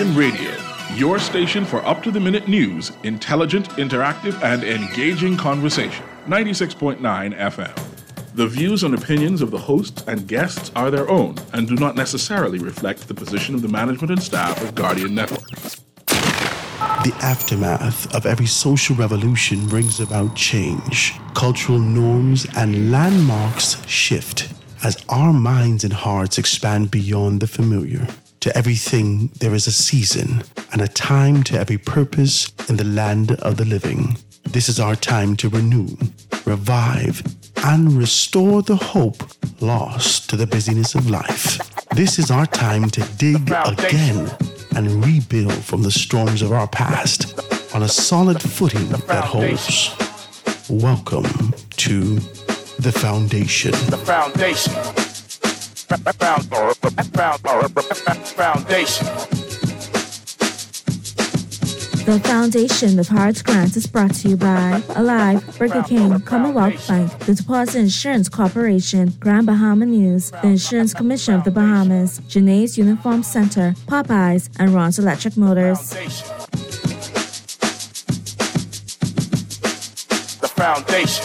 Guardian Radio, your station for up-to-the-minute news, intelligent, interactive, and engaging conversation. 96.9 FM. The views and opinions of the hosts and guests are their own and do not necessarily reflect the position of the management and staff of Guardian Network. The aftermath of every social revolution brings about change. Cultural norms and landmarks shift as our minds and hearts expand beyond the familiar. To everything, there is a season and a time to every purpose in the land of the living. This is our time to renew, revive, and restore the hope lost to the busyness of life. This is our time to dig again and rebuild from the storms of our past on a solid footing that holds. Welcome to The Foundation. The Foundation. Foundation. The Foundation with Hearts Grants is brought to you by Alive, Burger King, Commonwealth Bank, the Deposit Insurance Corporation, Grand Bahama News, the Insurance Commission of the Bahamas, Janae's Uniform Center, Popeyes, and Ron's Electric Motors. The Foundation.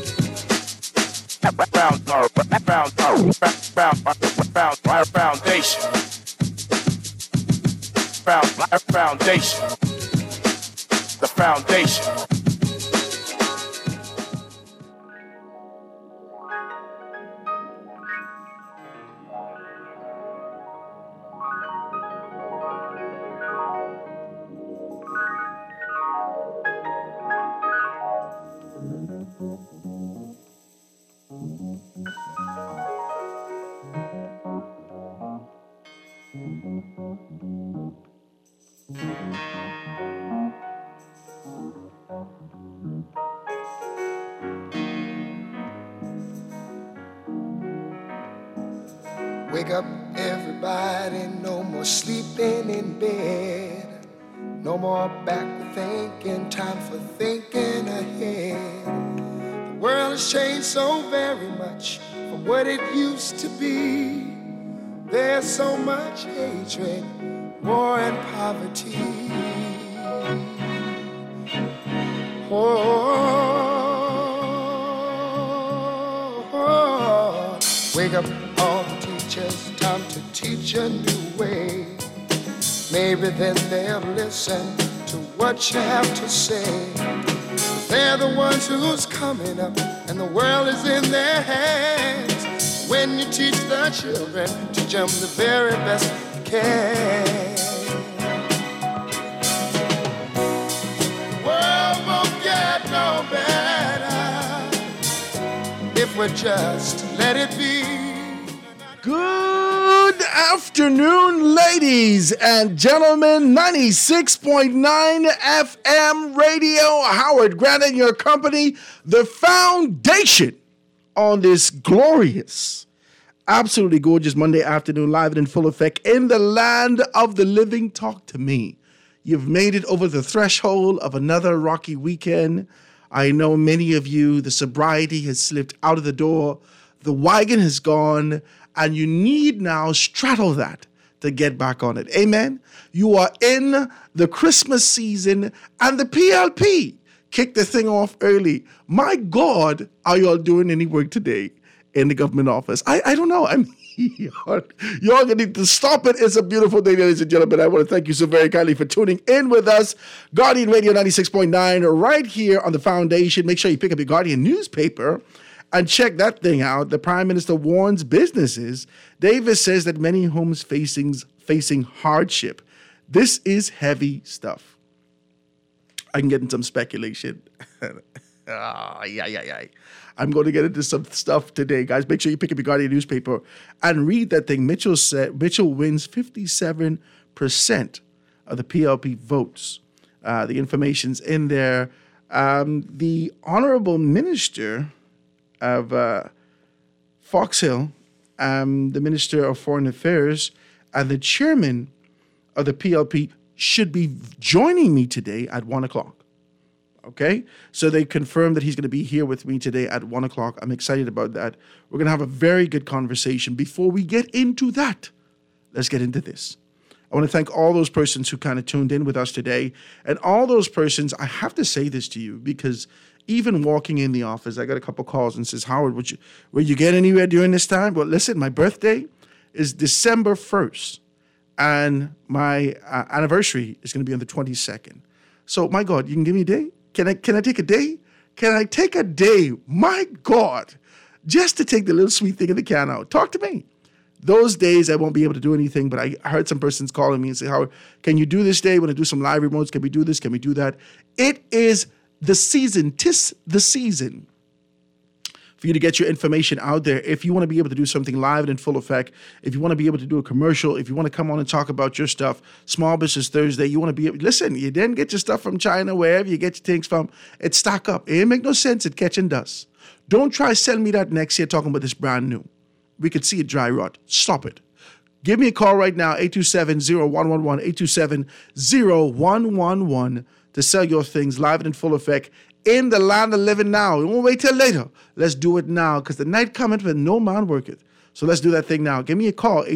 Foundation. The Foundation. Wake up, everybody, no more sleeping in bed. No more backward thinking, time for thinking ahead. The world has changed so very much from what it used to be. There's so much hatred, war and poverty. Wake up all the teachers, time to teach a new way. Maybe then they'll listen to what you have to say. They're the ones who's coming up and the world is in their hands. When you teach the children, teach them the very best you can. The world won't get no better if we just let it be. Good afternoon, ladies and gentlemen. 96.9 FM radio. Howard Grant in your company. The Foundation on this glorious, absolutely gorgeous Monday afternoon, live and in full effect in the land of the living. Talk to me. You've made it over the threshold of another rocky weekend. I know many of you, the sobriety has slipped out of the door. The wagon has gone. And you need now straddle that to get back on it. Amen? You are in the Christmas season and the PLP kicked the thing off early. My God, are y'all doing any work today in the government office? I don't know. I mean, y'all gonna need to stop it. It's a beautiful day, ladies and gentlemen. I want to thank you so very kindly for tuning in with us. Guardian Radio 96.9 right here on the Foundation. Make sure you pick up your Guardian newspaper and check that thing out. The Prime Minister warns businesses. Davis says that many homes facing hardship. This is heavy stuff. I can get into some speculation. I'm going to get into some stuff today, guys. Make sure you pick up your Guardian newspaper and read that thing. Mitchell wins 57% of the PLP votes. The information's in there. The Honorable Minister of Fox Hill, the Minister of Foreign Affairs, and the Chairman of the PLP should be joining me today at 1 o'clock. Okay? So they confirmed that he's going to be here with me today at 1 o'clock. I'm excited about that. We're going to have a very good conversation. Before we get into that, let's get into this. I want to thank all those persons who kind of tuned in with us today. And all those persons, I have to say this to you, because even walking in the office, I got a couple calls and says, Howard, will you get anywhere during this time? Well, listen, my birthday is December 1st, and my anniversary is going to be on the 22nd. So, my God, you can give me a day? Can I take a day? Can I take a day, my God, just to take the little sweet thing in the can out? Talk to me. Those days I won't be able to do anything, but I heard some persons calling me and say, Howard, can you do this day? Want to do some live remotes? Can we do this? Can we do that? It is the season. 'Tis the season for you to get your information out there. If you want to be able to do something live and in full effect, if you want to be able to do a commercial, if you want to come on and talk about your stuff, Small Business Thursday, you want to be able, listen, you didn't get your stuff from China, wherever you get your things from, it stock up. It ain't make no sense at catching dust. Don't try selling me that next year talking about this brand new. We could see it dry rot. Stop it. Give me a call right now, 827-0111, 827-0111 to sell your things live and in full effect in the land of living now. We won't wait till later. Let's do it now, because the night cometh when no man worketh. So let's do that thing now. Give me a call,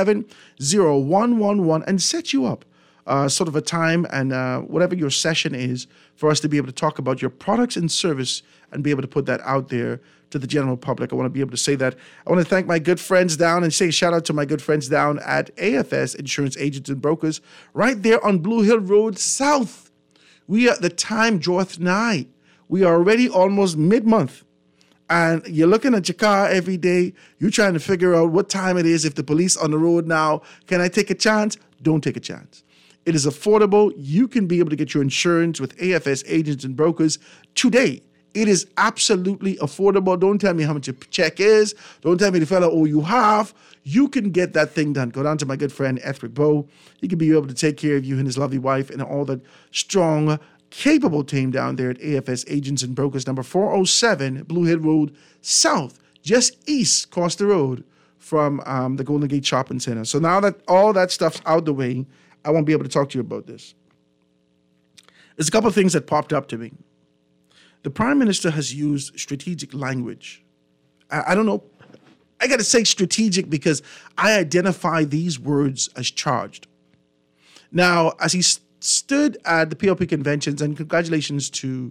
827-0111, and set you up sort of a time and whatever your session is for us to be able to talk about your products and service and be able to put that out there to the general public. I want to be able to say that. I want to thank my good friends down and say shout out to my good friends down at AFS Insurance Agents and Brokers right there on Blue Hill Road South. The time draweth nigh. We are already almost mid-month. And you're looking at your car every day. You're trying to figure out what time it is. If the police on the road now, can I take a chance? Don't take a chance. It is affordable. You can be able to get your insurance with AFS Agents and Brokers today. It is absolutely affordable. Don't tell me how much your check is. Don't tell me the fella owe you half. You can get that thing done. Go down to my good friend, Ethric Bowe. He can be able to take care of you and his lovely wife and all that strong, capable team down there at AFS Agents and Brokers, number 407 Blue Hill Road South, just east across the road from the Golden Gate Shopping Center. So now that all that stuff's out the way, I won't be able to talk to you about this. There's a couple of things that popped up to me. The Prime Minister has used strategic language. I don't know. I got to say strategic because I identify these words as charged. Now, as he stood at the PLP conventions, and congratulations to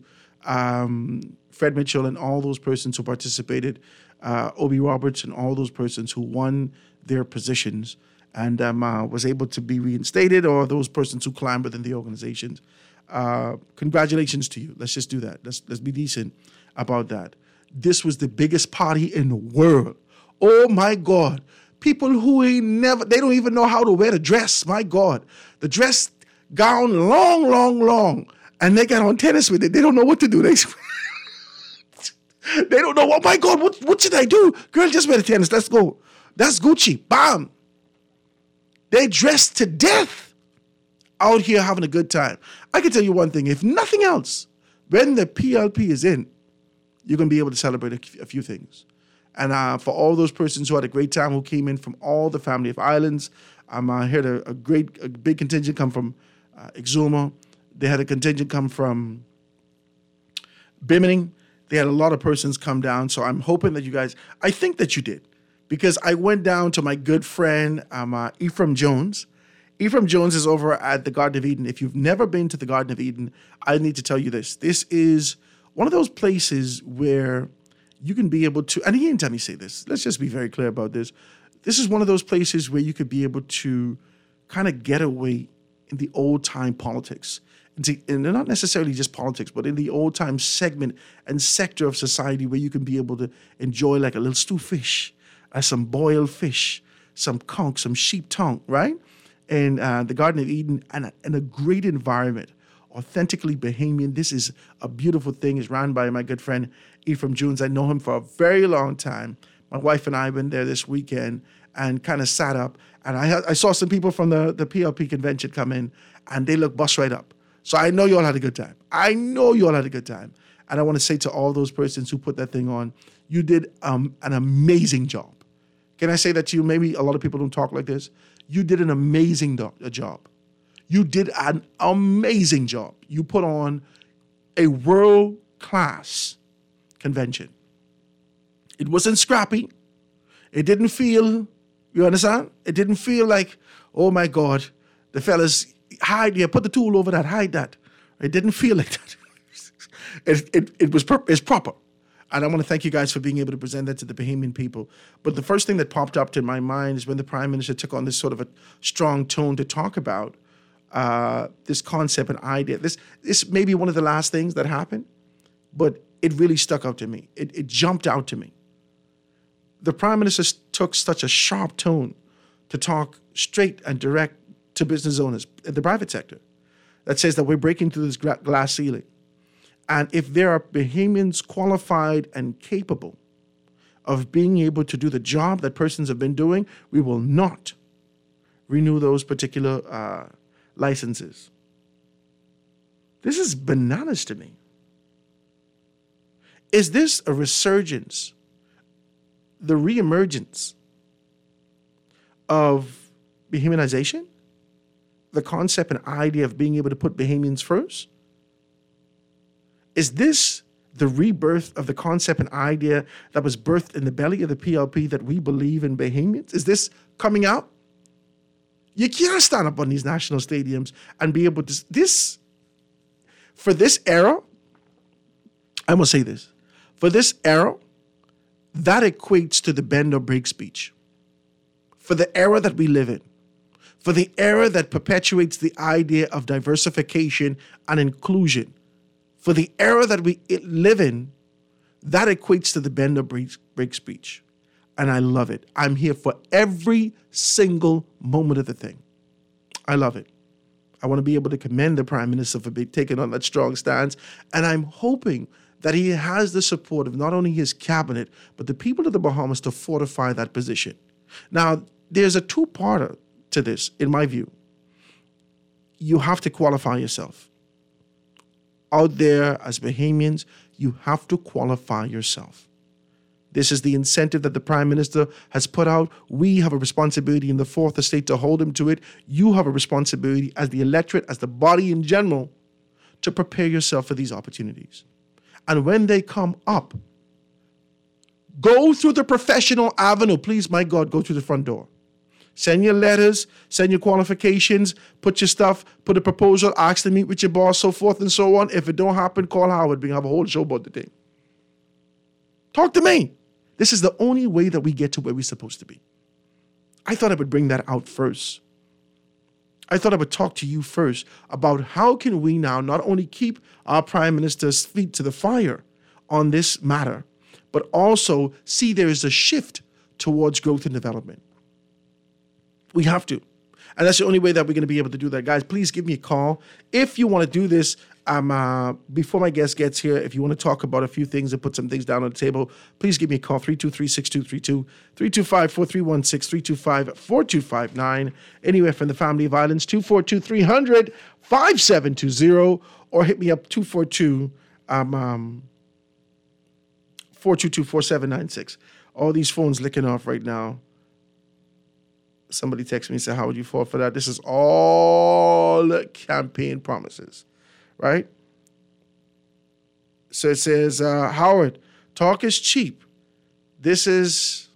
Fred Mitchell and all those persons who participated, Obi Roberts and all those persons who won their positions and was able to be reinstated, or those persons who climbed within the organizations. Congratulations to you. Let's just do that. Let's be decent about that. This was the biggest party in the world. Oh my God. People who they don't even know how to wear the dress. My God. The dress gown long. And they got on tennis with it. They don't know what to do. They don't know. Oh my God, what should I do? Girl, just wear the tennis. Let's go. That's Gucci. Bam. They dressed to death out here having a good time. I can tell you one thing. If nothing else, when the PLP is in, you're going to be able to celebrate a few things. And for all those persons who had a great time, who came in from all the family of islands, I heard a big contingent come from Exuma. They had a contingent come from Bimini. They had a lot of persons come down. So I'm hoping that you guys, I think that you did. Because I went down to my good friend, Ephraim Jones. Ephraim Jones is over at the Garden of Eden. If you've never been to the Garden of Eden, I need to tell you this. This is one of those places where you can be able to, and he didn't tell me to say this. Let's just be very clear about this. This is one of those places where you could be able to kind of get away in the old-time politics. And they're not necessarily just politics, but in the old-time segment and sector of society where you can be able to enjoy like a little stew fish, some boiled fish, some conch, some sheep tongue, right? And the Garden of Eden, and a great environment, authentically Bahamian. This is a beautiful thing. It's run by my good friend, Ephraim Jones. I know him for a very long time. My wife and I went there this weekend and kind of sat up. And I saw some people from the PLP convention come in, and they look bust right up. So I know you all had a good time. And I want to say to all those persons who put that thing on, you did an amazing job. Can I say that to you? Maybe a lot of people don't talk like this. You did an amazing job. You did an amazing job. You put on a world-class convention. It wasn't scrappy. It didn't feel, you understand? It didn't feel like, oh my God, The fellas, hide, put the tool over that, hide that. It didn't feel like that. It's proper. And I want to thank you guys for being able to present that to the Bahamian people. But the first thing that popped up in my mind is when the Prime Minister took on this sort of a strong tone to talk about this concept and idea. This may be one of the last things that happened, but it really stuck out to me. It jumped out to me. The Prime Minister took such a sharp tone to talk straight and direct to business owners in the private sector that says that we're breaking through this glass ceiling. And if there are Bahamians qualified and capable of being able to do the job that persons have been doing, we will not renew those particular licenses. This is bananas to me. Is this a resurgence, the reemergence of Bahamianization? The concept and idea of being able to put Bahamians first? Is this the rebirth of the concept and idea that was birthed in the belly of the PLP that we believe in Bahamians? Is this coming out? You can't stand up on these national stadiums and be able to... For this era, I must say this. For this era, that equates to the bend or break speech. For the era that we live in. For the era that perpetuates the idea of diversification and inclusion. For the era that we live in, that equates to the bend or break speech. And I love it. I'm here for every single moment of the thing. I love it. I want to be able to commend the Prime Minister for taking on that strong stance. And I'm hoping that he has the support of not only his cabinet, but the people of the Bahamas to fortify that position. Now, there's a two-parter to this, in my view. You have to qualify yourself. Out there as Bahamians, you have to qualify yourself. This is the incentive that the Prime Minister has put out. We have a responsibility in the fourth estate to hold him to it. You have a responsibility as the electorate, as the body in general, to prepare yourself for these opportunities. And when they come up, go through the professional avenue. Please, my God, go through the front door. Send your letters, send your qualifications, put your stuff, put a proposal, ask to meet with your boss, so forth and so on. If it don't happen, call Howard. We have a whole show about the thing. Talk to me. This is the only way that we get to where we're supposed to be. I thought I would bring that out first. I thought I would talk to you first about how can we now not only keep our Prime Minister's feet to the fire on this matter, but also see there is a shift towards growth and development. We have to. And that's the only way that we're going to be able to do that. Guys, please give me a call. If you want to do this, before my guest gets here, if you want to talk about a few things and put some things down on the table, please give me a call, 323-6232, 325-4316, 325-4259, anywhere from the family of islands, 242-300-5720, or hit me up, 422-4796. All these phones licking off right now. Somebody texted me and said, how would you fall for that? This is all campaign promises, right? So it says, Howard, talk is cheap. This is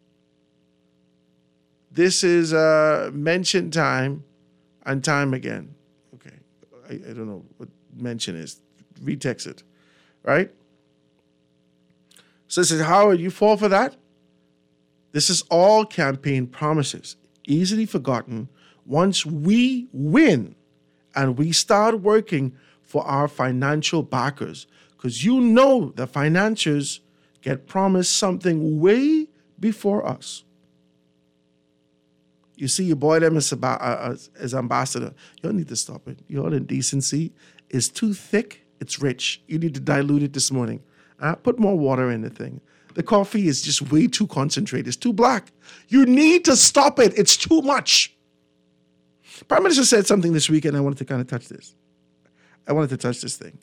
mention time and time again. Okay. I don't know what mention is. Retext it, right? So it says, Howard, you fall for that? This is all campaign promises. Easily forgotten once we win and we start working for our financial backers. Because you know the financiers get promised something way before us. You see your boy them as ambassador. You don't need to stop it. Your indecency is too thick. It's rich. You need to dilute it this morning. Put more water in the thing. The coffee is just way too concentrated. It's too black. You need to stop it. It's too much. Prime Minister said something this week, and I wanted to kind of touch this. I wanted to touch this thing.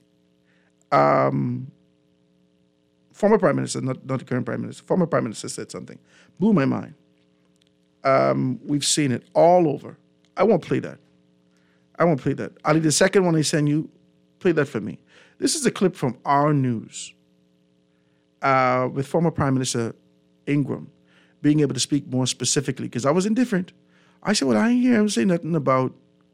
Former Prime Minister, not the current Prime Minister, former Prime Minister said something. Blew my mind. We've seen it all over. I won't play that. Ali, the second one I send you, play that for me. This is a clip from Our News. With former Prime Minister Ingram being able to speak more specifically, because I was indifferent. I said, well, I ain't hear him say nothing about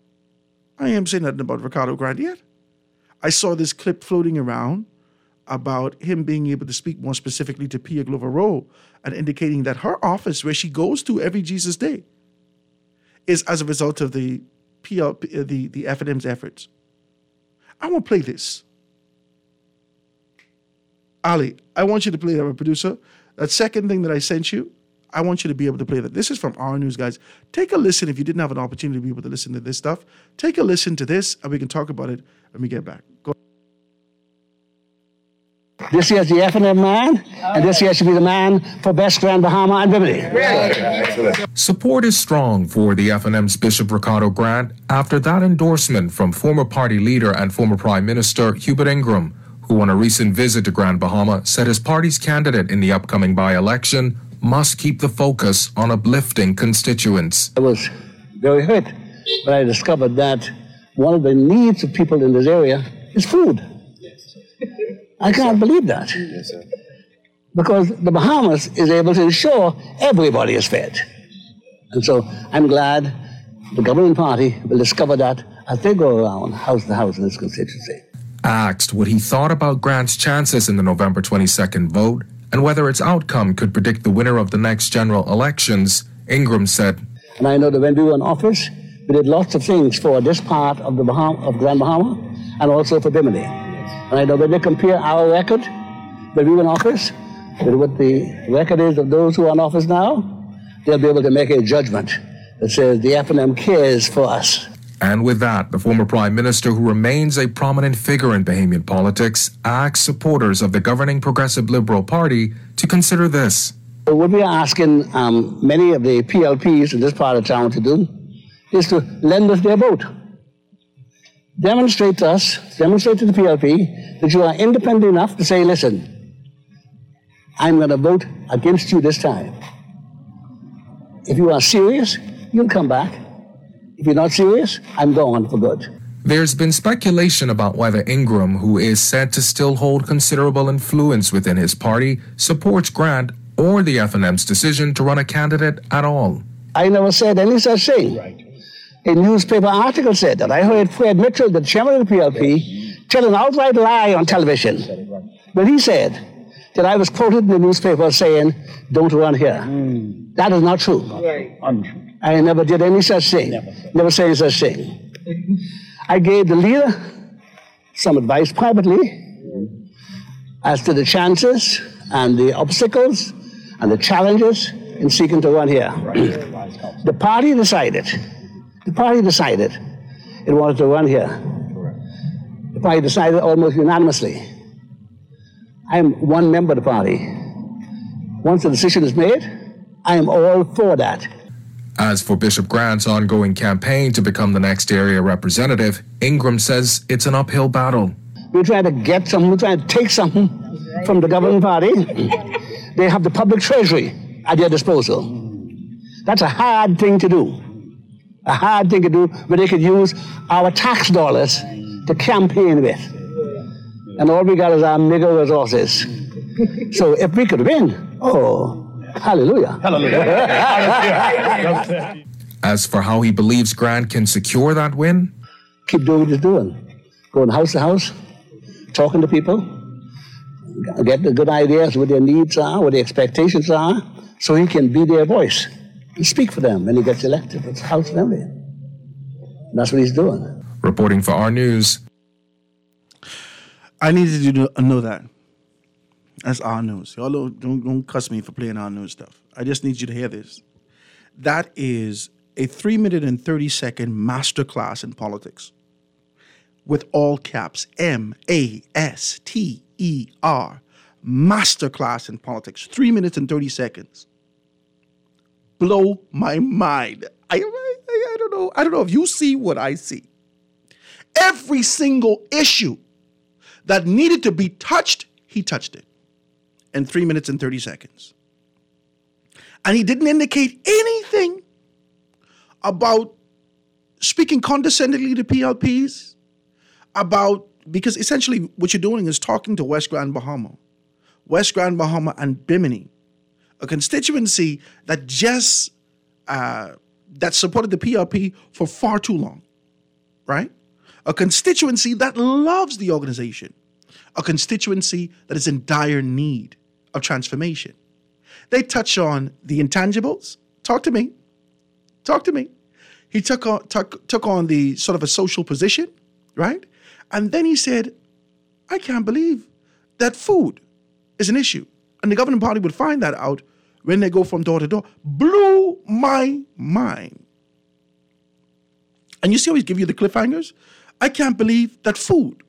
I ain't saying nothing about Ricardo Grant yet. I saw this clip floating around about him being able to speak more specifically to Pia Glover Rowe and indicating that her office, where she goes to every Jesus Day, is as a result of the F&M's efforts. I want to play this. Ali, I want you to play that, my producer. That second thing that I sent you, I want you to be able to play that. This is from Our News, guys. Take a listen if you didn't have an opportunity to be able to listen to this stuff. Take a listen to this, and we can talk about it when we get back. Go. This year's the F&M man, and this year should be the man for Best Grand Bahama and Bimini. Support is strong for the F&M's Bishop Ricardo Grant after that endorsement from former party leader and former Prime Minister Hubert Ingram, who on a recent visit to Grand Bahama said his party's candidate in the upcoming by-election must keep the focus on uplifting constituents. I was very hurt when I discovered that one of the needs of people in this area is food. I can't believe that. Yes, sir. Because the Bahamas is able to ensure everybody is fed. And so I'm glad the governing party will discover that as they go around house to house in this constituency. Asked what he thought about Grant's chances in the November 22nd vote and whether its outcome could predict the winner of the next general elections, Ingram said, and I know that when we were in office, we did lots of things for this part of the Grand Bahama and also for Bimini. And I know when they compare our record when we were in office with what the record is of those who are in office now, they'll be able to make a judgment that says the F&M cares for us. And with that, the former Prime Minister, who remains a prominent figure in Bahamian politics, asked supporters of the governing Progressive Liberal Party to consider this. What we are asking many of the PLPs in this part of town to do is to lend us their vote. Demonstrate to the PLP that you are independent enough to say, listen, I'm going to vote against you this time. If you are serious, you'll come back. If you're not serious, I'm gone for good. There's been speculation about whether Ingram, who is said to still hold considerable influence within his party, supports Grant or the F&M's decision to run a candidate at all. I never said any such thing. Right. A newspaper article said that. I heard Fred Mitchell, the chairman of the PLP, tell an outright lie on television. But he said that I was quoted in the newspaper saying, don't run here. That is not true. Right. Untrue. I never did any such thing. Never said any such thing. I gave the leader some advice privately as to the chances and the obstacles and the challenges in seeking to run here. The party decided it wanted to run here. The party decided almost unanimously. I am one member of the party. Once the decision is made, I am all for that. As for Bishop Grant's ongoing campaign to become the next area representative, Ingram says it's an uphill battle. We're trying to get something, we're trying to take something from the governing party. They have the public treasury at their disposal. That's a hard thing to do. A hard thing to do where they could use our tax dollars to campaign with. And all we got is our meager resources. So if we could win, hallelujah. Hallelujah. As for how he believes Grant can secure that win, keep doing what he's doing. Going house to house, talking to people, get the good ideas, what their needs are, what their expectations are, so he can be their voice and speak for them when he gets elected. It's House Assembly. That's what he's doing. Reporting for Our News. I needed you to know that. That's Our News. Y'all don't cuss me for playing Our News stuff. I just need you to hear this. That is a 3-minute and 30-second masterclass in politics with all caps, M-A-S-T-E-R, masterclass in politics, 3 minutes and 30 seconds. Blow my mind. I don't know if you see what I see. Every single issue that needed to be touched, he touched it in 3 minutes and 30 seconds. And he didn't indicate anything about speaking condescendingly to PLPs, because essentially what you're doing is talking to West Grand Bahama and Bimini, a constituency that just that supported the PLP for far too long. right? A constituency that loves the organization. A constituency that is in dire need of transformation. They touch on the intangibles. Talk to me. He took on the sort of a social position, right? And then he said, I can't believe that food is an issue. And the governing party would find that out when they go from door to door. Blew my mind. And you see how he's giving you the cliffhangers? I can't believe that food.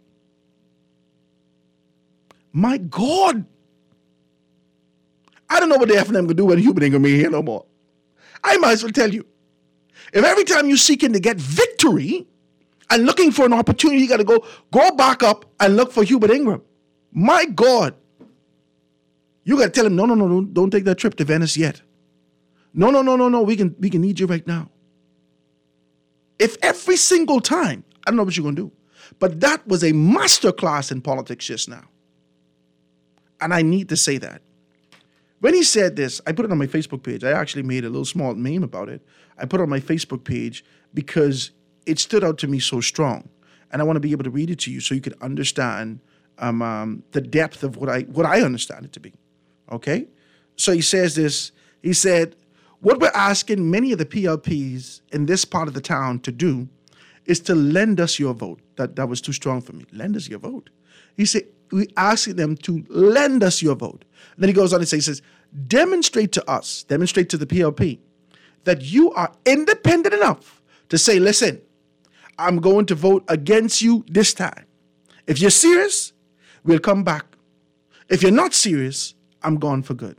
My God. I don't know what the FNM can do when Hubert Ingram ain't here no more. I might as well tell you. If every time you're seeking to get victory and looking for an opportunity, you got to go back up and look for Hubert Ingram. My God. You got to tell him, no, don't take that trip to Venice yet. No, we can need you right now. If every single time, I don't know what you're going to do, but that was a masterclass in politics just now. And I need to say that. When he said this, I put it on my Facebook page. I actually made a little small meme about it. I put it on my Facebook page because it stood out to me so strong. And I want to be able to read it to you so you can understand the depth of what I understand it to be. Okay? So he says this. He said, what we're asking many of the PLPs in this part of the town to do is to lend us your vote. That was too strong for me. Lend us your vote. He said, we're asking them to lend us your vote. And then he goes on and says, demonstrate to the PLP, that you are independent enough to say, listen, I'm going to vote against you this time. If you're serious, we'll come back. If you're not serious, I'm gone for good.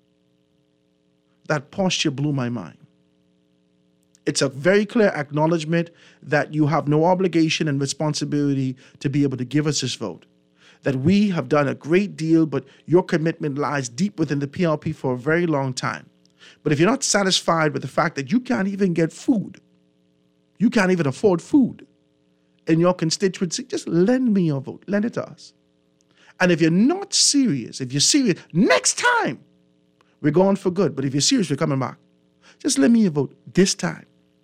That posture blew my mind. It's a very clear acknowledgement that you have no obligation and responsibility to be able to give us this vote. That we have done a great deal, but your commitment lies deep within the PLP for a very long time. But if you're not satisfied with the fact that you can't even get food, you can't even afford food in your constituency, just lend me your vote. Lend it to us. And if you're not serious, if you're serious, next time, we're going for good. But if you're serious, we're coming back. Just lend me your vote this time.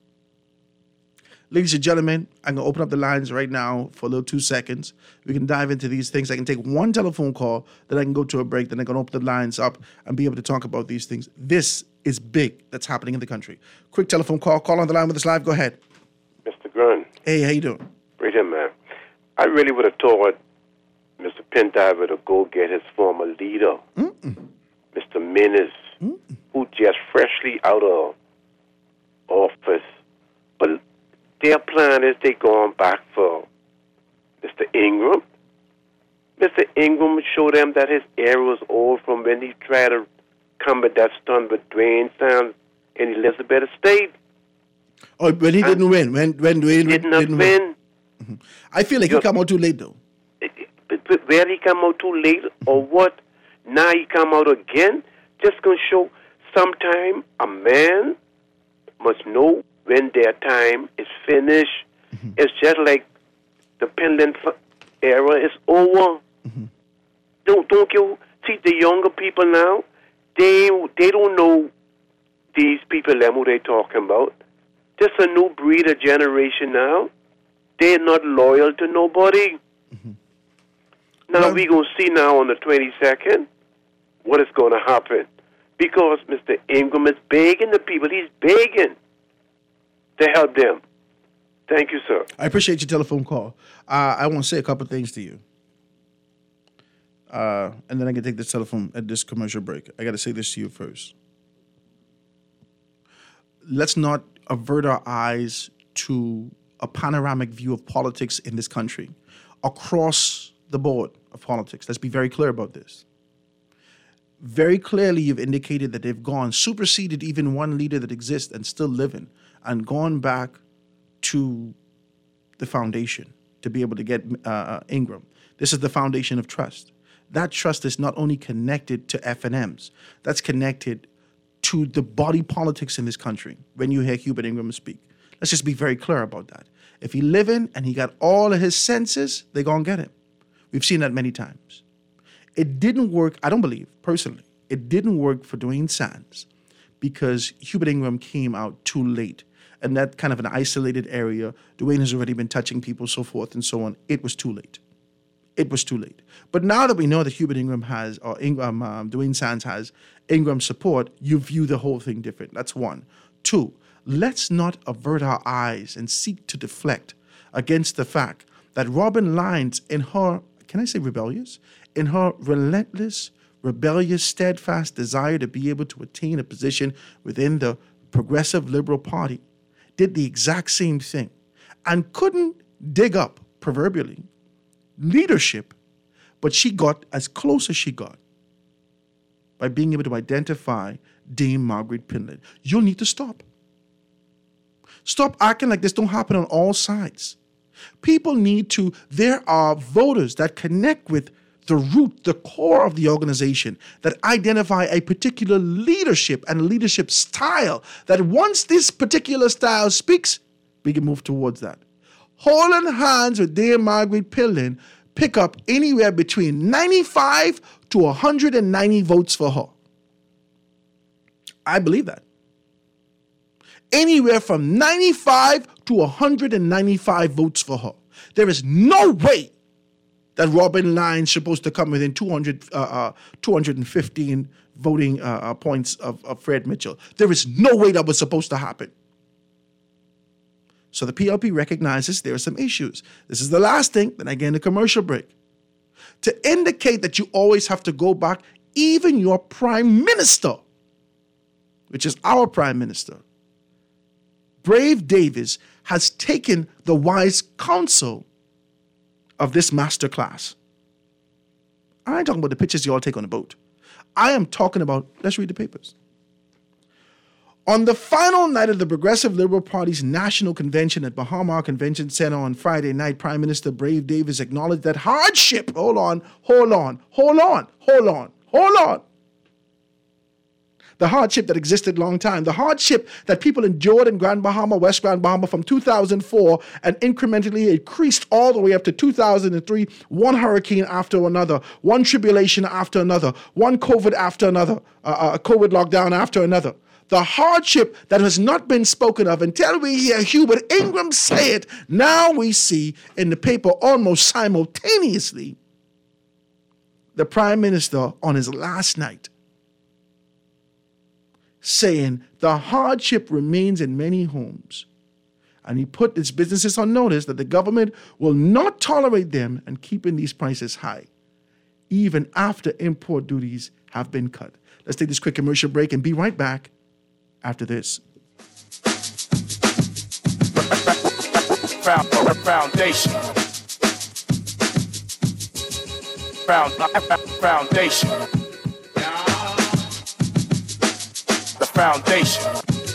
Ladies and gentlemen, I'm going to open up the lines right now for a little 2 seconds. We can dive into these things. I can take one telephone call, then I can go to a break, then I can open the lines up and be able to talk about these things. This is big that's happening in the country. Quick telephone call. Call on the line with us live. Go ahead. Mr. Grun. Hey, how you doing? Great, man. I really would have thought Mr. Pendiver to go get his former leader, Mr. Menes, who just freshly out of office. But their plan is they going back for Mr. Ingram. Mr. Ingram showed them that his era was old from when he tried to combat that stunt with Dwayne Sanders in Elizabeth Estate. Oh, when he didn't win. When Dwayne didn't win. Mm-hmm. I feel like he come out too late, though. Where he come out too late or what? Now he come out again? Just going to show sometime a man must know when their time is finished. Mm-hmm. It's just like the pendant era is over. Mm-hmm. Don't you see the younger people now? They don't know these people them who they talking about. Just a new breed of generation now. They're not loyal to nobody. Mm-hmm. Now we're going to see now on the 22nd what is going to happen. Because Mr. Ingram is begging the people. He's begging to help them. Thank you, sir. I appreciate your telephone call. I want to say a couple things to you. And then I can take this telephone at this commercial break. I got to say this to you first. Let's not avert our eyes to a panoramic view of politics in this country, across the board of politics. Let's be very clear about this. Very clearly, you've indicated that they've gone, superseded even one leader that exists and still living, and gone back to the foundation to be able to get Ingram. This is the foundation of trust. That trust is not only connected to FNMs, that's connected to the body politics in this country when you hear Hubert Ingram speak. Let's just be very clear about that. If he living and he got all of his senses, they're going to get him. We've seen that many times. It didn't work, I don't believe, personally, it didn't work for Dwayne Sanders because Hubert Ingram came out too late. in that kind of an isolated area. Dwayne has already been touching people, so forth and so on. It was too late. It was too late. But now that we know that Hubert Ingram has, or Dwayne Sands has Ingram's support, you view the whole thing different. That's one. Two, let's not avert our eyes and seek to deflect against the fact that Robin Lyons, in her, can I say rebellious? In her relentless, rebellious, steadfast desire to be able to attain a position within the Progressive Liberal Party, did the exact same thing and couldn't dig up, proverbially, leadership, but she got as close as she got by being able to identify Dame Margaret Pinland. You'll need to stop. Stop acting like this don't happen on all sides. People need to, there are voters that connect with the root, the core of the organization, that identify a particular leadership and leadership style, that once this particular style speaks, we can move towards that. Holding hands with Dame Margaret Pinland pick up anywhere between 95 to 190 votes for her. I believe that. Anywhere from 95 to 195 votes for her. There is no way that Robin Lyons is supposed to come within 215 voting points of Fred Mitchell. There is no way that was supposed to happen. So the PLP recognizes there are some issues. This is the last thing, then I get in a commercial break. To indicate that you always have to go back, even your prime minister, which is our prime minister, Brave Davis, has taken the wise counsel of this master class. I ain't talking about the pictures you all take on the boat. I am talking about, let's read the papers. On the final night of the Progressive Liberal Party's national convention at Bahama Convention Center on Friday night, Prime Minister Brave Davis acknowledged that hardship, hold on. The hardship that existed long time, the hardship that people endured in Grand Bahama, West Grand Bahama from 2004 and incrementally increased all the way up to 2003, one hurricane after another, one tribulation after another, one COVID after another, a COVID lockdown after another. The hardship that has not been spoken of until we hear Hubert Ingram say it, now we see in the paper almost simultaneously the Prime Minister on his last night saying the hardship remains in many homes. And he put his businesses on notice that the government will not tolerate them and keeping these prices high, even after import duties have been cut. Let's take this quick commercial break and be right back after this. Foundation. Foundation. The foundation.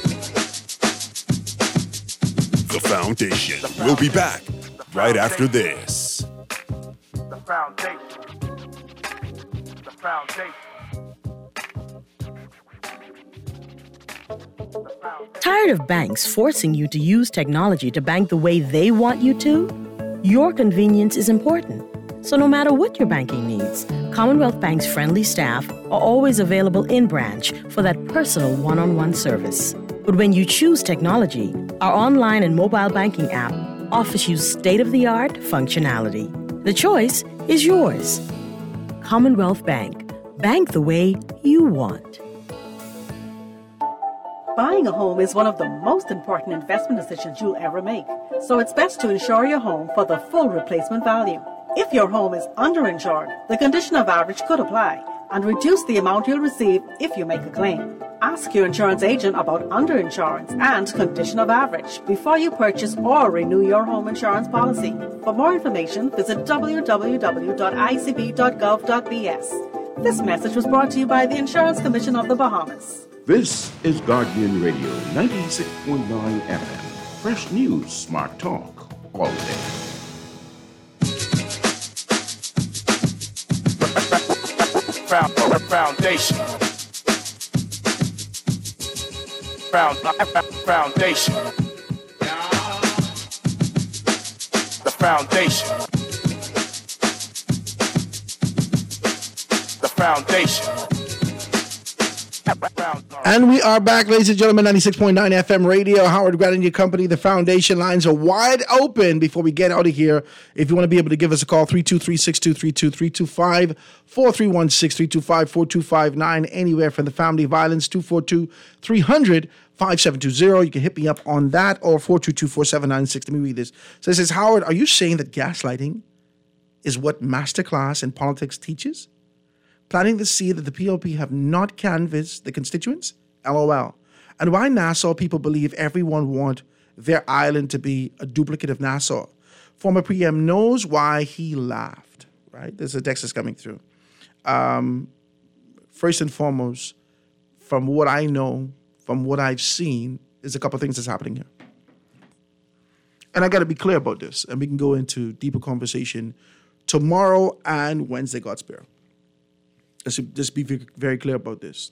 The foundation. We'll be back right after this. The foundation. The foundation. Tired of banks forcing you to use technology to bank the way they want you to? Your convenience is important. So no matter what your banking needs, Commonwealth Bank's friendly staff are always available in branch for that personal one-on-one service. But when you choose technology, our online and mobile banking app offers you state-of-the-art functionality. The choice is yours. Commonwealth Bank. Bank the way you want. Buying a home is one of the most important investment decisions you'll ever make, so it's best to insure your home for the full replacement value. If your home is underinsured, the condition of average could apply and reduce the amount you'll receive if you make a claim. Ask your insurance agent about underinsurance and condition of average before you purchase or renew your home insurance policy. For more information, visit www.icb.gov.bs. This message was brought to you by the Insurance Commission of the Bahamas. This is Guardian Radio 96.9 FM. Fresh news, smart talk, all day. Foundation. Foundation. The foundation. The foundation. And we are back, ladies and gentlemen, 96.9 FM radio. Howard Grant and your company. The foundation lines are wide open. Before we get out of here, if you want to be able to give us a call, 323-6232, 325-431-6, 325-4259, anywhere from the family violence, 242-300-5720. You can hit me up on that, or 422-4796. Let me read this. So it says, Howard, are you saying that gaslighting is what masterclass in politics teaches? Planting the seed that the PLP have not canvassed the constituents? LOL. And why Nassau people believe everyone want their island to be a duplicate of Nassau? Former PM knows why he laughed, right? There's a text that's coming through. First and foremost, from what I know, from what I've seen, is a couple of things that's happening here. And I got to be clear about this, and we can go into deeper conversation tomorrow and Wednesday, God spare. Let's just be very clear about this.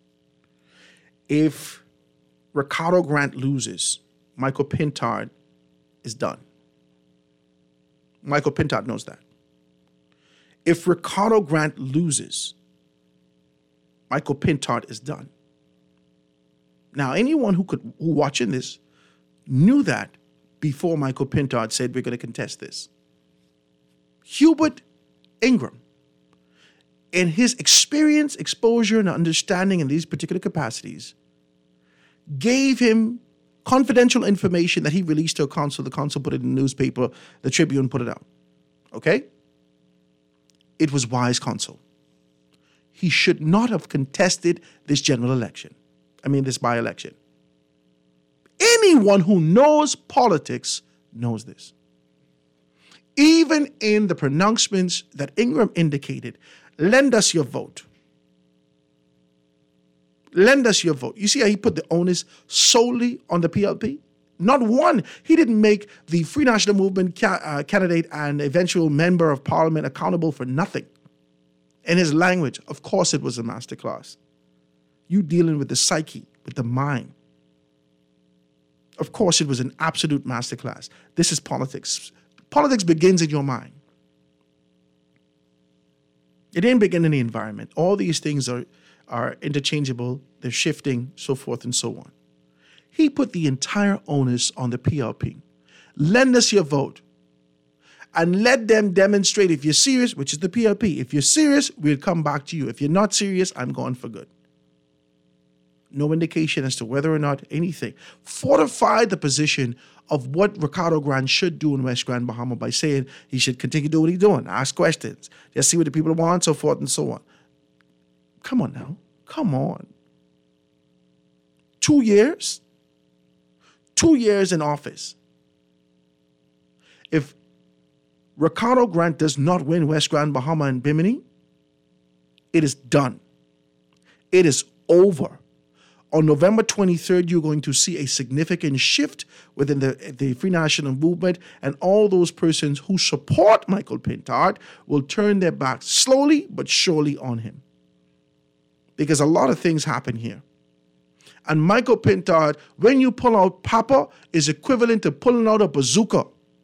If Ricardo Grant loses, Michael Pintard is done. Michael Pintard knows that. If Ricardo Grant loses, Michael Pintard is done. Now, anyone who watching this knew that before Michael Pintard said we're going to contest this. Hubert Ingram, in his experience, exposure, and understanding in these particular capacities, gave him confidential information that he released to a counsel. The counsel put it in the newspaper. The Tribune put it out. Okay? It was wise counsel. He should not have contested this this by-election. Anyone who knows politics knows this. Even in the pronouncements that Ingram indicated, lend us your vote. Lend us your vote. You see how he put the onus solely on the PLP? Not one. He didn't make the Free National Movement candidate and eventual member of parliament accountable for nothing. In his language, of course it was a masterclass. You dealing with the psyche, with the mind. Of course it was an absolute masterclass. This is politics. Politics begins in your mind. It didn't begin in the environment. All these things are interchangeable. They're shifting, so forth and so on. He put the entire onus on the PLP. Lend us your vote. And let them demonstrate if you're serious, which is the PLP. If you're serious, we'll come back to you. If you're not serious, I'm gone for good. No indication as to whether or not anything. Fortify the position of what Ricardo Grant should do in West Grand Bahama by saying he should continue to do what he's doing, ask questions, just see what the people want, so forth and so on. Come on now. Come on. 2 years? 2 years in office. If Ricardo Grant does not win West Grand Bahama and Bimini, it is done. It is over. On November 23rd, you're going to see a significant shift within the Free National Movement, and all those persons who support Michael Pintard will turn their backs slowly but surely on him. Because a lot of things happen here. And Michael Pintard, when you pull out Papa, is equivalent to pulling out a bazooka.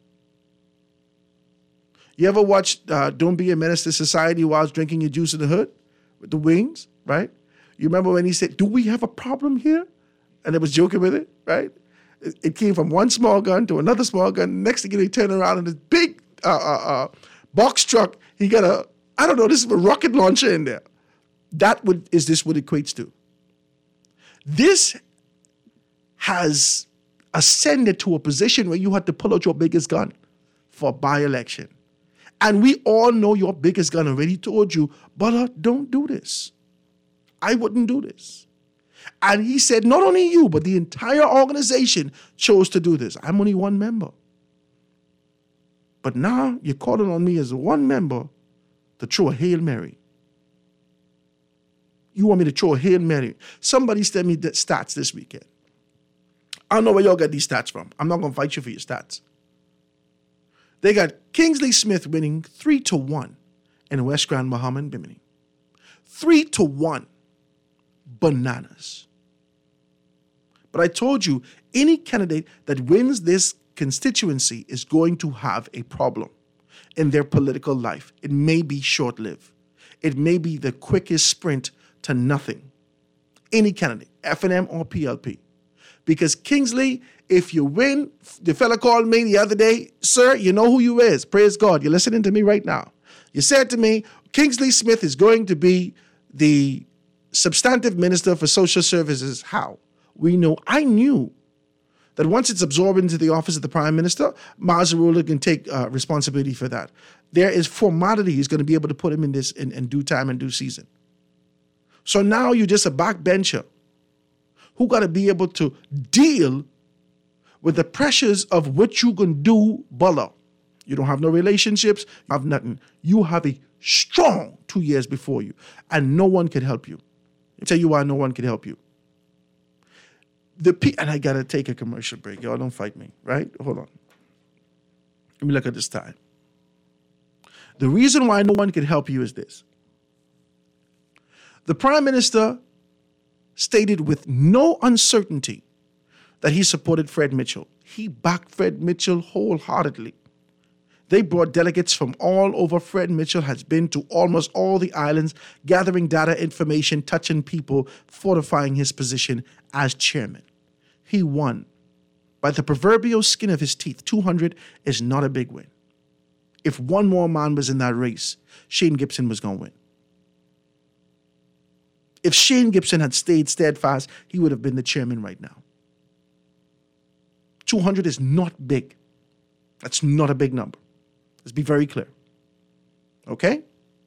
You ever watched Don't Be a Menace to Society while drinking your juice in the hood with the wings, right? You remember when he said, do we have a problem here? And it was joking with it, right? It came from one small gun to another small gun. Next thing he turned around in this big box truck. He got a rocket launcher in there. Is this what it equates to? This has ascended to a position where you had to pull out your biggest gun for a by-election. And we all know your biggest gun already told you, brother, don't do this. I wouldn't do this. And he said, not only you, but the entire organization chose to do this. I'm only one member. But now you're calling on me as one member to throw a Hail Mary. You want me to throw a Hail Mary? Somebody sent me the stats this weekend. I don't know where y'all get these stats from. I'm not going to fight you for your stats. They got Kingsley Smith winning 3-1 in West Grand Bahama and Bimini. 3-1. Bananas. But I told you, any candidate that wins this constituency is going to have a problem in their political life. It may be short-lived. It may be the quickest sprint to nothing. any candidate, FNM or PLP. Because Kingsley, if you win, the fella called me the other day, sir, you know who you is. Praise God. You're listening to me right now. You said to me, Kingsley Smith is going to be the substantive minister for social services. How? I knew that once it's absorbed into the office of the prime minister, Mazzarella can take responsibility for that. There is formality he's going to be able to put him in this in due time and due season. So now you're just a backbencher who got to be able to deal with the pressures of what you can do, Bulla. You don't have no relationships, you have nothing. You have a strong 2 years before you, and no one can help you. I'll tell you why no one can help you. And I got to take a commercial break. Y'all don't fight me, right? Hold on. Let me look at this time. The reason why no one can help you is this. The Prime Minister stated with no uncertainty that he supported Fred Mitchell. He backed Fred Mitchell wholeheartedly. They brought delegates from all over. Fred Mitchell has been to almost all the islands, gathering data, information, touching people, fortifying his position as chairman. He won by the proverbial skin of his teeth. 200 is not a big win. If one more man was in that race, Shane Gibson was going to win. If Shane Gibson had stayed steadfast, he would have been the chairman right now. 200 is not big. That's not a big number. Let's be very clear. Okay?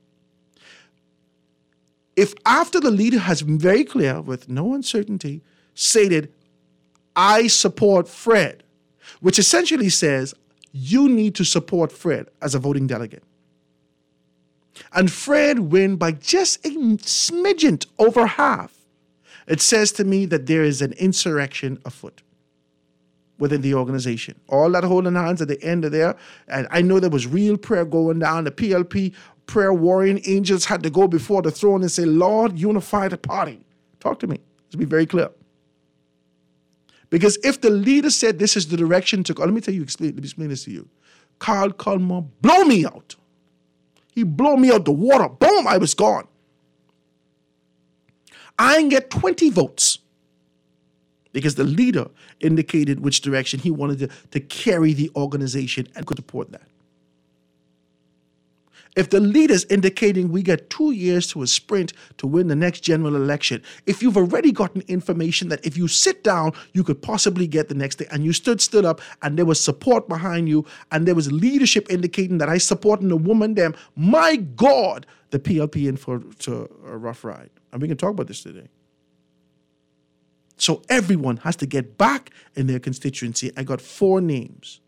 If after the leader has been very clear, with no uncertainty, stated, I support Fred, which essentially says you need to support Fred as a voting delegate. And Fred win by just a smidgen over half. It says to me that there is an insurrection afoot within the organization. All that holding hands at the end of there, and I know there was real prayer going down. The PLP prayer warring angels had to go before the throne and say, Lord, unify the party. Talk to me. Let's be very clear. Because if the leader said this is the direction to go, let me explain this to you. Carl Culmer blow me out. He blow me out the water. Boom, I was gone. I ain't get 20 votes because the leader indicated which direction he wanted to carry the organization and could support that. If the leader's indicating we get 2 years to a sprint to win the next general election, if you've already gotten information that if you sit down, you could possibly get the next day, and you stood up, and there was support behind you, and there was leadership indicating that I supporting the woman, them, my God, the PLP in for a rough ride. And we can talk about this today. So everyone has to get back in their constituency. I got 4 names.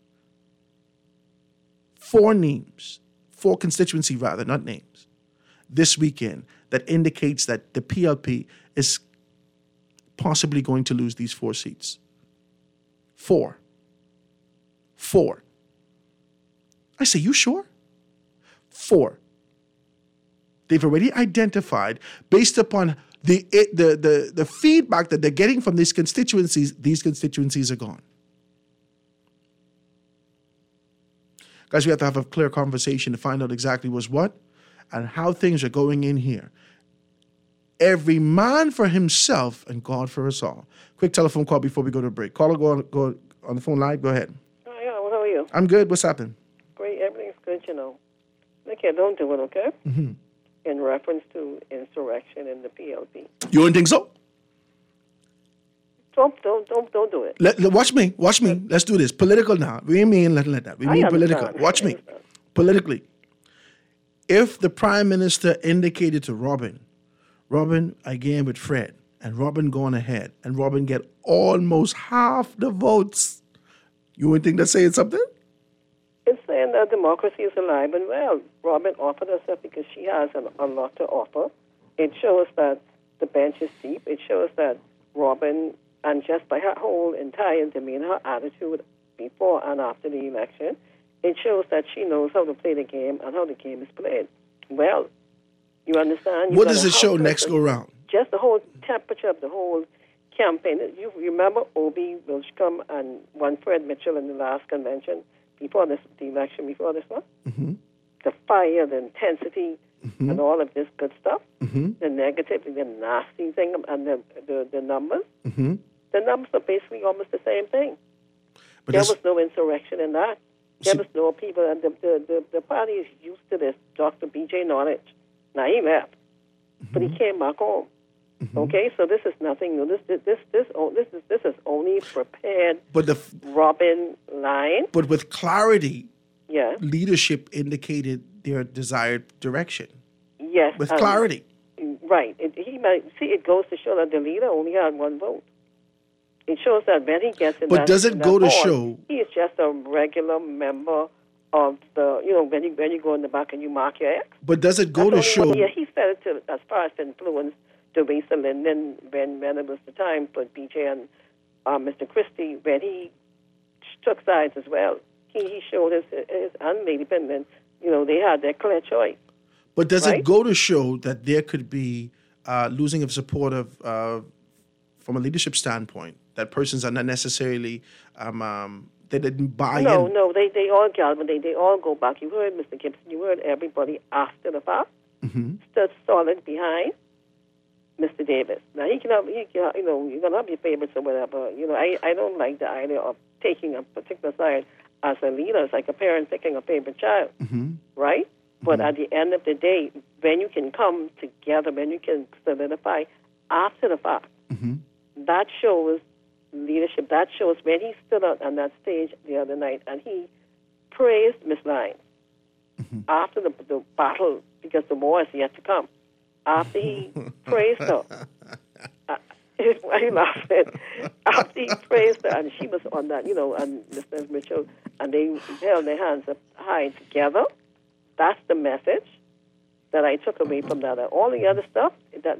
4 names. 4 constituency rather, not names, this weekend that indicates that the PLP is possibly going to lose these 4 seats. 4. I say, you sure? 4. They've already identified, based upon the feedback that they're getting from these constituencies are gone. Guys, we have to have a clear conversation to find out exactly what's what and how things are going in here. Every man for himself and God for us all. Quick telephone call before we go to a break. Caller, go on the phone live. Go ahead. Hi, how are you? I'm good. What's happening? Great. Everything's good, you know. Look here, don't do it, okay? Mm-hmm. In reference to insurrection in the PLP. You don't think so? Don't do it. Watch me. Let's do this. Political now. We ain't mean let that. We mean political. Watch me. Politically. If the Prime Minister indicated to Robin, again with Fred, and Robin going ahead, and Robin get almost half the votes, you wouldn't think that's saying something? It's saying that democracy is alive and well. Robin offered herself because she has a lot to offer. It shows that the bench is deep. It shows that Robin, and just by her whole entire demeanor, her attitude before and after the election, it shows that she knows how to play the game and how the game is played. Well, you understand? What does it show next go round? Just the whole temperature of the whole campaign. You remember Obie Wilchcombe and one Fred Mitchell in the last convention before the election before this one? Mm-hmm. The fire, the intensity, and all of this good stuff, the negative, the nasty thing, and the numbers, the numbers are basically almost the same thing. But there was no insurrection in that. There was no people, and the party is used to this. Dr. B.J. Norwich, now he left, but he came back home. Okay, so this is nothing new. This is only prepared. But Robin line. But with clarity, yeah, leadership indicated their desired direction. Yes, with clarity. Right. It goes to show that the leader only had one vote. It shows that when he gets in but does it go to board, show? He is just a regular member of the, when you go in the back and you mark your X. But does it go to show? Yeah, he said it to, as far as influence Teresa Linden when it was the time for BJ and Mr. Christie, when he took sides as well. He showed his and Lady Penman, they had their clear choice. But does it go to show that there could be losing of support of from a leadership standpoint, that persons are not necessarily they didn't buy in? No, they all galvanized. They all go back. You heard Mr. Gibson. You heard everybody after the fact stood solid behind Mr. Davis. Now you're gonna have your favorites or whatever. I don't like the idea of taking a particular side as a leader. It's like a parent picking a favorite child, right? But at the end of the day, when you can come together, when you can solidify after the fact, that shows leadership. That shows when he stood out on that stage the other night and he praised Miss Lyons after the battle, because the war is yet to come. After he praised her, why are you laughing? After he praised her, and she was on that, and Mr. Mitchell, and they held their hands up high together. That's the message that I took away from that. All the other stuff,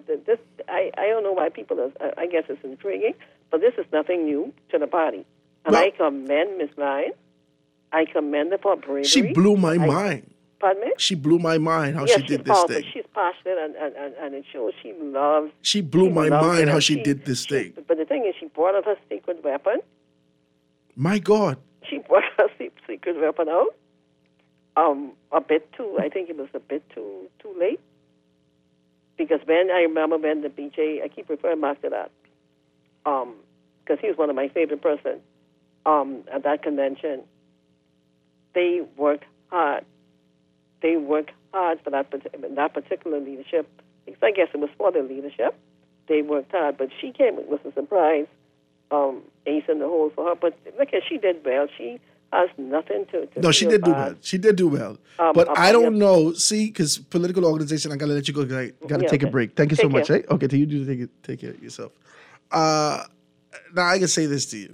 I don't know why people I guess it's intriguing, but this is nothing new to the party. And I commend Miss Lyons. I commend her for bravery. She blew my mind. Pardon me? She blew my mind how she did this thing. She's passionate, and it shows she loves. She blew my mind how she did this thing. But the thing is, she brought out her secret weapon. My God. She brought her secret weapon out. A bit too. I think it was a bit too late. Because I remember when the BJ, I keep referring back to that, because he was one of my favorite persons at that convention. They worked hard. They worked hard for that particular leadership. Because I guess it was for the leadership. They worked hard, but she came. It was a surprise. Ace in the hole for her, but look, she did well. She has nothing to no, she did do well. She did do well. But I don't know. See, because political organization, I got to let you go. I got to take a break. Thank you so much. Right? Okay, you do take care of yourself. Now, I can say this to you.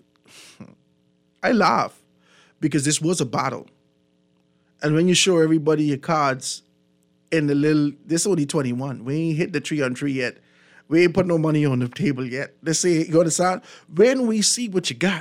I laugh because this was a battle. And when you show everybody your cards in this is only 21. We ain't hit the 3-on-3 yet. We ain't put no money on the table yet. Let's say, you understand? When we see what you got,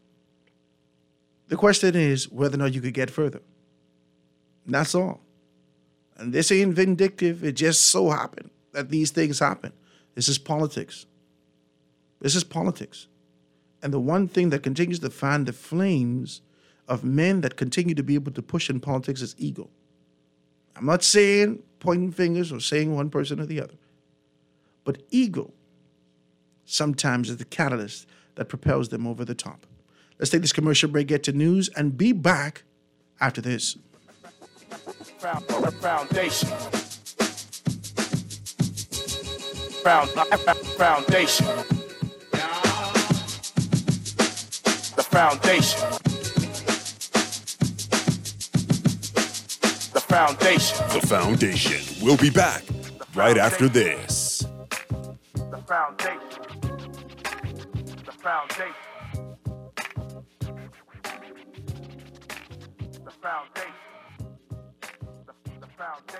the question is whether or not you could get further. And that's all. And this ain't vindictive. It just so happened that these things happen. This is politics. This is politics. And the one thing that continues to fan the flames of men that continue to be able to push in politics is ego. I'm not saying pointing fingers or saying one person or the other. But ego sometimes is the catalyst that propels them over the top. Let's take this commercial break, get to news, and be back after this. Foundation. Foundation. The foundation. The foundation. The foundation. We'll be back right after this. The foundation. The foundation. The foundation. The foundation.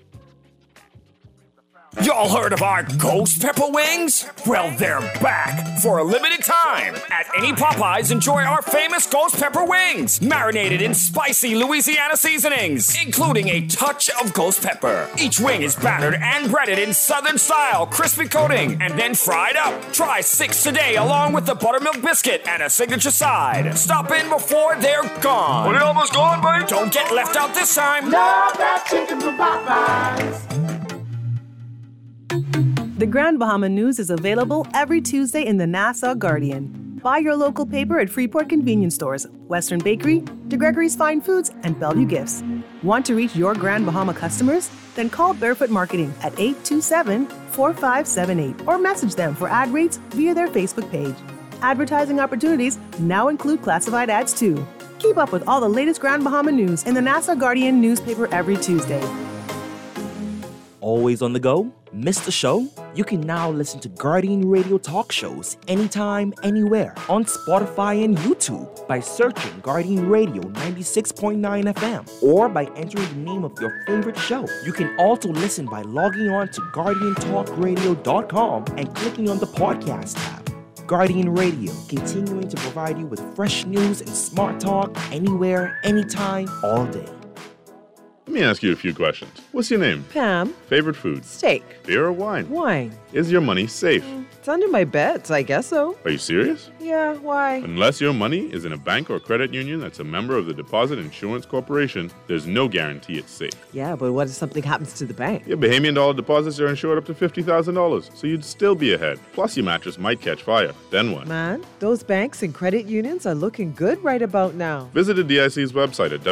Y'all heard of our Ghost Pepper Wings? Well, they're back for a limited time. At any Popeyes, enjoy our famous Ghost Pepper Wings, marinated in spicy Louisiana seasonings, including a touch of ghost pepper. Each wing is battered and breaded in Southern style, crispy coating, and then fried up. Try 6 today along with the buttermilk biscuit and a signature side. Stop in before they're gone. Well, they almost gone, buddy. Don't get left out this time. Love that chicken from Popeyes. The Grand Bahama News is available every Tuesday in the Nassau Guardian. Buy your local paper at Freeport Convenience Stores, Western Bakery, DeGregory's Fine Foods, and Bellevue Gifts. Want to reach your Grand Bahama customers? Then call Barefoot Marketing at 827-4578 or message them for ad rates via their Facebook page. Advertising opportunities now include classified ads too. Keep up with all the latest Grand Bahama news in the Nassau Guardian newspaper every Tuesday. Always on the go? Missed the show? You can now listen to Guardian Radio talk shows anytime, anywhere on Spotify and YouTube by searching Guardian Radio 96.9 FM or by entering the name of your favorite show. You can also listen by logging on to GuardianTalkRadio.com and clicking on the podcast tab. Guardian Radio, continuing to provide you with fresh news and smart talk anywhere, anytime, all day. Let me ask you a few questions. What's your name? Pam. Favorite food? Steak. Beer or wine? Wine. Is your money safe? It's under my bed, so I guess so. Are you serious? Yeah, why? Unless your money is in a bank or credit union that's a member of the Deposit Insurance Corporation, there's no guarantee it's safe. Yeah, but what if something happens to the bank? Your Bahamian dollar deposits are insured up to $50,000, so you'd still be ahead. Plus, your mattress might catch fire. Then what? Man, those banks and credit unions are looking good right about now. Visit the DIC's website at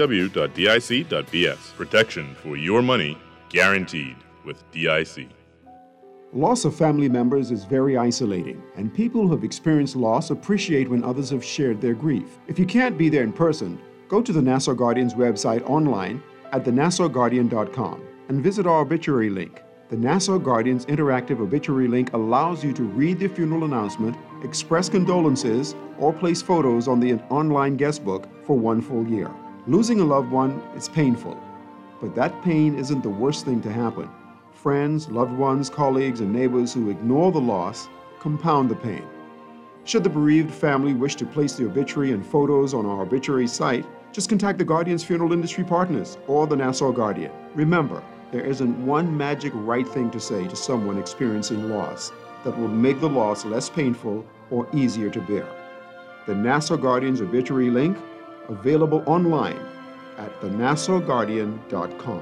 www.dic.bs. Protection for your money, guaranteed with DIC. Loss of family members is very isolating, and people who have experienced loss appreciate when others have shared their grief. If you can't be there in person, go to the Nassau Guardian's website online at thenassauguardian.com and visit our obituary link. The Nassau Guardian's interactive obituary link allows you to read the funeral announcement, express condolences, or place photos on the online guest book for 1 full year. Losing a loved one is painful, but that pain isn't the worst thing to happen. Friends, loved ones, colleagues, and neighbors who ignore the loss compound the pain. Should the bereaved family wish to place the obituary and photos on our obituary site, just contact the Guardian's funeral industry partners or the Nassau Guardian. Remember, there isn't one magic right thing to say to someone experiencing loss that will make the loss less painful or easier to bear. The Nassau Guardian's obituary link, available online at thenassauguardian.com.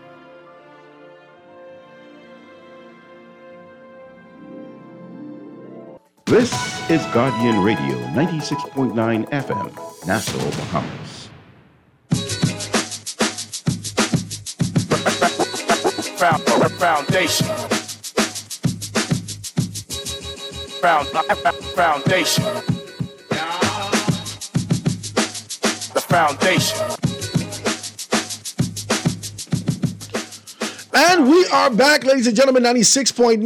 This is Guardian Radio 96.9 FM, Nassau, Bahamas. Foundation. Foundation. The foundation. And we are back, ladies and gentlemen, 96.9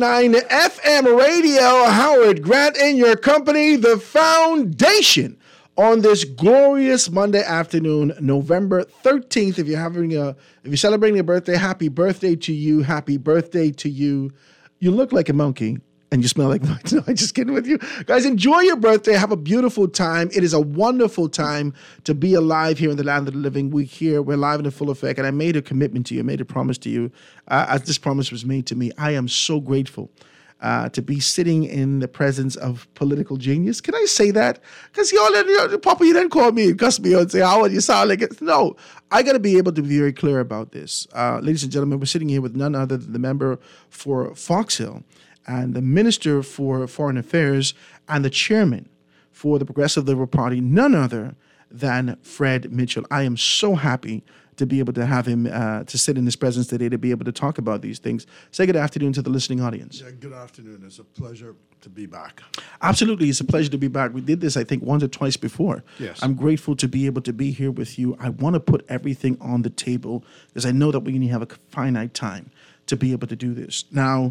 FM radio. Howard Grant in your company, the foundation, on this glorious Monday afternoon, November 13th. If you're celebrating your birthday, happy birthday to you. Happy birthday to you. You look like a monkey. And you smell like, no, I'm just kidding with you. Guys, enjoy your birthday. Have a beautiful time. It is a wonderful time to be alive here in the land of the living. We're live in full effect. And I made a commitment to you, made a promise to you, as this promise was made to me. I am so grateful to be sitting in the presence of political genius. Can I say that? Because Papa, you didn't call me and cuss me and say, Howard, you sound like it. No, I got to be able to be very clear about this. Ladies and gentlemen, we're sitting here with none other than the member for Fox Hill, and the Minister for Foreign Affairs, and the Chairman for the Progressive Liberal Party, none other than Fred Mitchell. I am so happy to be able to have him to sit in his presence today to be able to talk about these things. Say good afternoon to the listening audience. Yeah, good afternoon. It's a pleasure to be back. Absolutely. It's a pleasure to be back. We did this, I think, once or twice before. Yes. I'm grateful to be able to be here with you. I want to put everything on the table because I know that we only have a finite time to be able to do this. Now,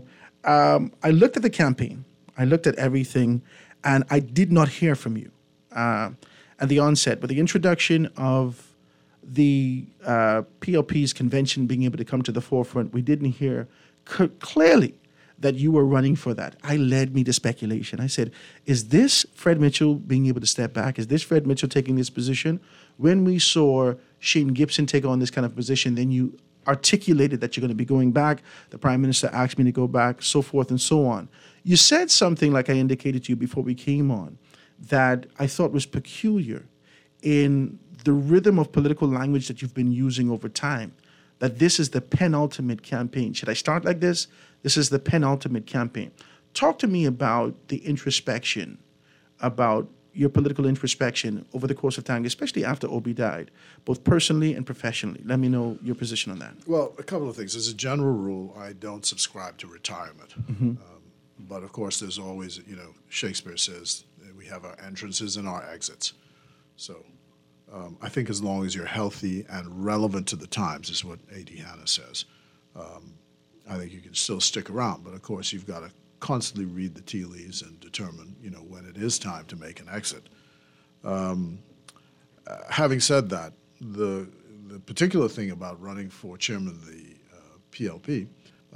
I looked at the campaign, I looked at everything, and I did not hear from you at the onset. But the introduction of the PLP's convention being able to come to the forefront, we didn't hear clearly that you were running for that. I led me to speculation. I said, is this Fred Mitchell being able to step back? Is this Fred Mitchell taking this position? When we saw Shane Gibson take on this kind of position, then you articulated that you're going to be going back. The Prime Minister asked me to go back, so forth and so on. You said something, like I indicated to you before we came on, that I thought was peculiar in the rhythm of political language that you've been using over time, that this is the penultimate campaign. Should I start like this? This is the penultimate campaign. Talk to me about the introspection, about your political introspection over the course of time, especially after Obi died, both personally and professionally. Let me know your position on that. Well, a couple of things. As a general rule, I don't subscribe to retirement. But of course, there's always, Shakespeare says that we have our entrances and our exits. So I think as long as you're healthy and relevant to the times, is what A.D. Hanna says, I think you can still stick around. But of course, you've got to constantly read the tea leaves and determine, when it is time to make an exit. Having said that, the particular thing about running for chairman of the PLP,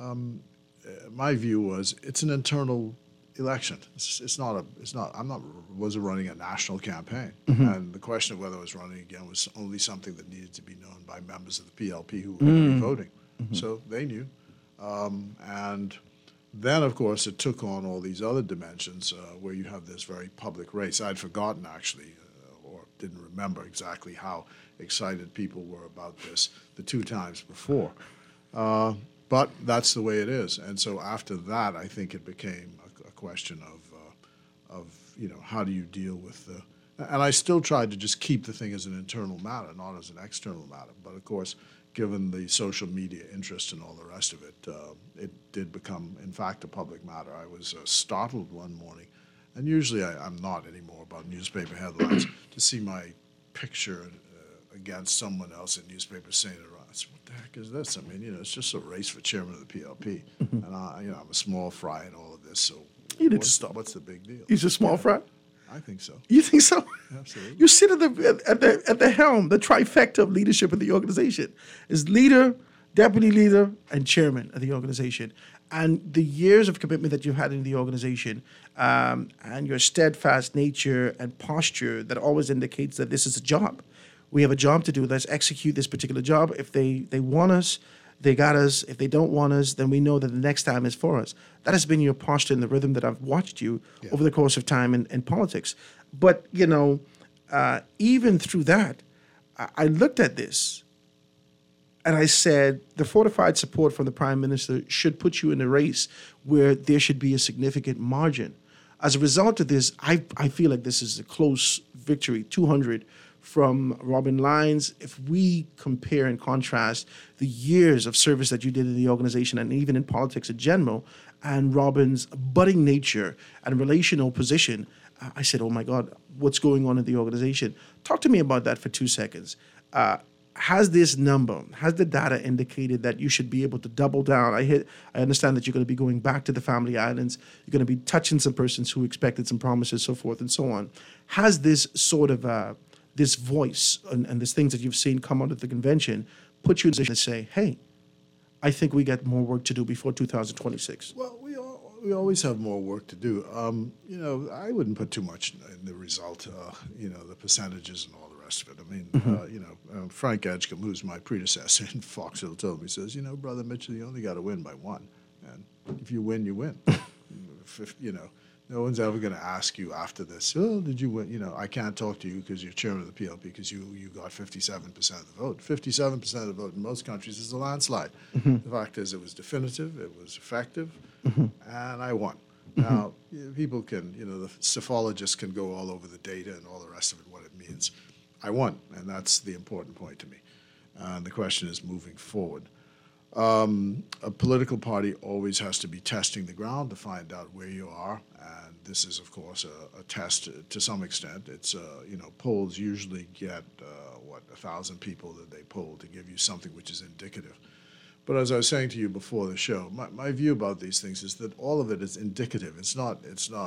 my view was it's an internal election. Wasn't running a national campaign. And the question of whether I was running again was only something that needed to be known by members of the PLP who were going to be voting. So they knew. And then, of course, it took on all these other dimensions where you have this very public race. I'd forgotten, actually, or didn't remember exactly how excited people were about this the two times before. But that's the way it is. And so after that, I think it became a question of how do you deal with the... And I still tried to just keep the thing as an internal matter, not as an external matter. But, of course, given the social media interest and all the rest of it, it did become, in fact, a public matter. I was startled one morning, and usually I'm not anymore about newspaper headlines, to see my picture against someone else in newspapers saying it around. I said, what the heck is this? I mean, it's just a race for chairman of the PLP. And, I'm a small fry in all of this, so what's the big deal? He's a small fry? I think so. You think so? Absolutely. You sit at the helm, the trifecta of leadership of the organization is leader, deputy leader, and chairman of the organization. And the years of commitment that you've had in the organization, and your steadfast nature and posture that always indicates that this is a job. We have a job to do. Let's execute this particular job. If they want us, they got us. If they don't want us, then we know that the next time is for us. That has been your posture and the rhythm that I've watched you over the course of time in politics. But, even through that, I looked at this and I said, the fortified support from the Prime Minister should put you in a race where there should be a significant margin. As a result of this, I feel like this is a close victory, 200 from Robin Lyons. If we compare and contrast the years of service that you did in the organization and even in politics in general, and Robin's budding nature and relational position, I said, oh my God, what's going on in the organization? Talk to me about that for 2 seconds. Has the data indicated that you should be able to double down? I understand that you're going to be going back to the family islands. You're going to be touching some persons who expected some promises, so forth and so on. Has this sort of this voice and these things that you've seen come out of the convention put you in a position to say, hey, I think we got more work to do before 2026? Well, we always have more work to do. I wouldn't put too much in the result, the percentages and all the rest of it. I mean, Frank Edgecombe, who's my predecessor in Fox Hill, told me, says, Brother Mitchell, you only got to win by one. And if you win, you win. No one's ever going to ask you after this, oh, did you win? I can't talk to you because you're chairman of the PLP because you got 57% of the vote. 57% of the vote in most countries is a landslide. The fact is it was definitive, it was effective, and I won. Now, people can, the psephologists can go all over the data and all the rest of it, what it means. I won, and that's the important point to me. And the question is moving forward. A political party always has to be testing the ground to find out where you are, and this is, of course, a test to some extent. It's, polls usually get, 1,000 people that they poll to give you something which is indicative. But as I was saying to you before the show, my view about these things is that all of it is indicative. It's not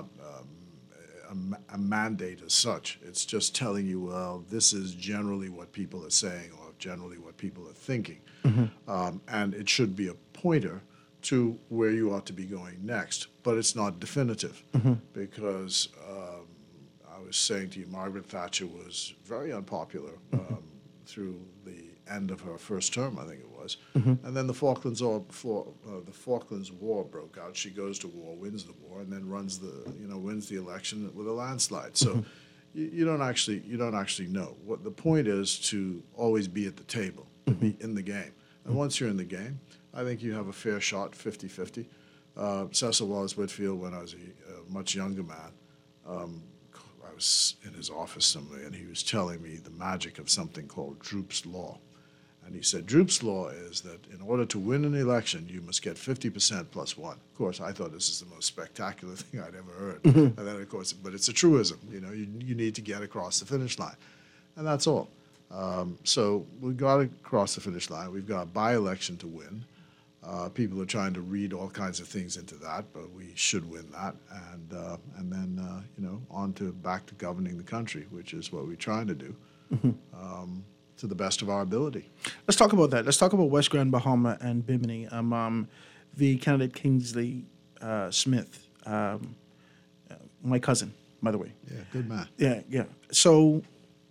a mandate as such. It's just telling you, well, this is generally what people are saying or generally what people are thinking. And it should be a pointer to where you ought to be going next. But it's not definitive because I was saying to you, Margaret Thatcher was very unpopular through the end of her first term, I think it was. And then the Falklands War broke out. She goes to war, wins the war, and then wins the election with a landslide. So you don't actually know. What the point is to always be at the table, to be in the game. And once you're in the game, I think you have a fair shot, 50-50. Cecil Wallace Whitfield, when I was a much younger man, I was in his office somewhere, and he was telling me the magic of something called Droop's Law. And he said, Droop's Law is that in order to win an election, you must get 50% plus one. Of course, I thought this is the most spectacular thing I'd ever heard. And then, of course, but it's a truism. You know, you need to get across the finish line. And that's all. So we got across the finish line. We've got a by-election to win. People are trying to read all kinds of things into that, but we should win that. And then, you know, back to governing the country, which is what we're trying to do. To the best of our ability. Let's talk about that. Let's talk about West Grand Bahama and Bimini. The candidate Kingsley Smith, my cousin, by the way. Yeah, good man. Yeah. So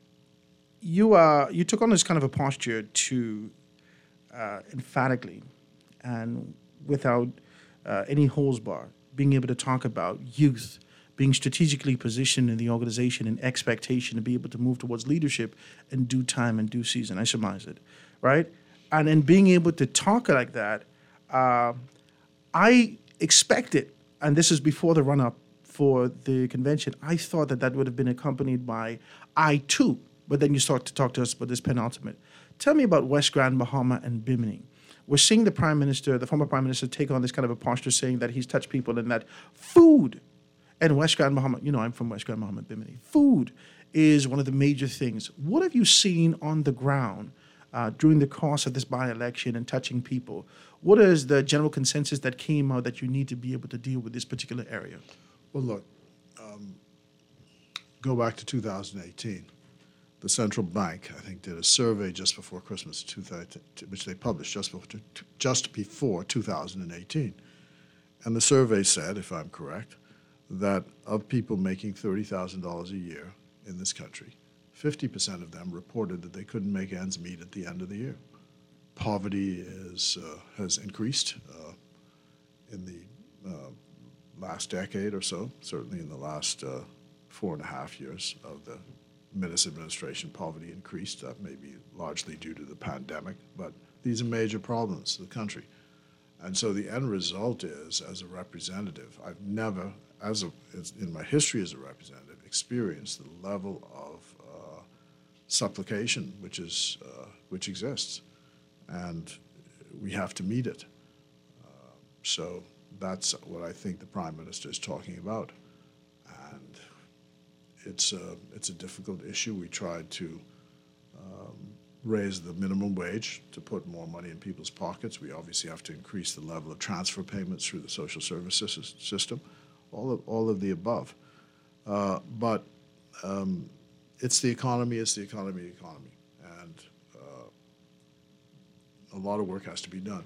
you took on this kind of a posture to emphatically and without any holds bar, being able to talk about youth being strategically positioned in the organization in expectation to be able to move towards leadership in due time and due season. I surmise it, right? And then being able to talk like that, I expected, and this is before the run-up for the convention, I thought that would have been accompanied by I too, but then you start to talk to us about this penultimate. Tell me about West Grand Bahama and Bimini. We're seeing the former Prime Minister, take on this kind of a posture saying that he's touched people and that food. And West Grand Bahama, you know, I'm from West Grand Bahama, Bimini. Food is one of the major things. What have you seen on the ground during the course of this by-election and touching people? What is the general consensus that came out that you need to be able to deal with this particular area? Well, look, go back to 2018. The central bank, I think, did a survey just before Christmas, which they published just before 2018. And the survey said, if I'm correct, that of people making $30,000 a year in this country, 50% of them reported that they couldn't make ends meet at the end of the year. Poverty has increased in the last decade or so, certainly in the last 4.5 years of the Minnis administration, poverty increased. That may be largely due to the pandemic, but these are major problems to the country. And so the end result is, as a representative, I've never, in my history as a representative, experienced the level of supplication which exists, and we have to meet it. So that's what I think the Prime Minister is talking about, and it's a difficult issue. We tried to raise the minimum wage to put more money in people's pockets. We obviously have to increase the level of transfer payments through the social services system, all of the above. But it's the economy, and a lot of work has to be done.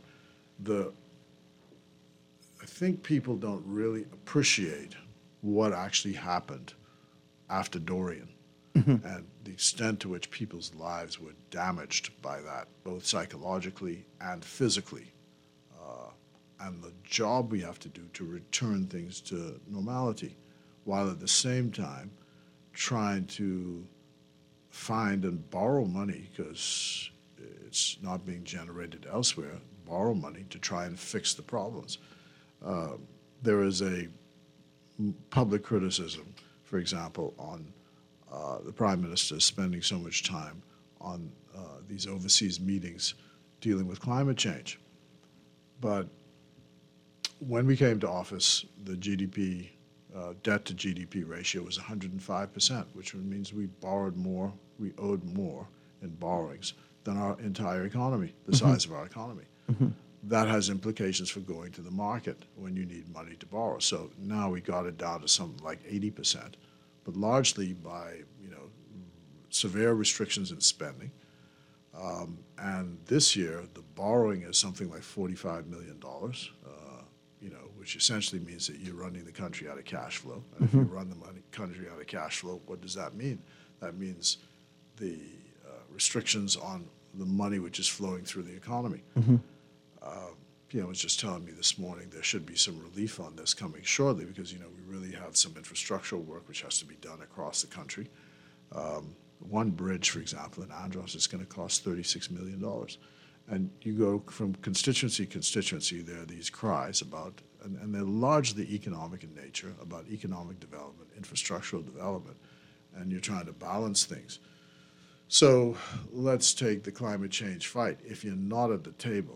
I think people don't really appreciate what actually happened after Dorian. And the extent to which people's lives were damaged by that, both psychologically and physically, and the job we have to do to return things to normality, while at the same time trying to find and borrow money, because it's not being generated elsewhere, borrow money to try and fix the problems. There is a public criticism, for example, on the Prime Minister spending so much time on these overseas meetings dealing with climate change. But when we came to office, the GDP, debt to GDP ratio was 105%, which means we owed more in borrowings than our entire economy, the size of our economy. That has implications for going to the market when you need money to borrow. So now we got it down to something like 80%. But largely by severe restrictions in spending. And this year, the borrowing is something like $45 million, which essentially means that you're running the country out of cash flow. And if you run the country out of cash flow, what does that mean? That means the restrictions on the money which is flowing through the economy. Was just telling me this morning there should be some relief on this coming shortly because, we really have some infrastructural work which has to be done across the country. One bridge, for example, in Andros is going to cost $36 million. And you go from constituency to constituency, there are these cries about, and they're largely economic in nature, about economic development, infrastructural development, and you're trying to balance things. So let's take the climate change fight. If you're not at the table,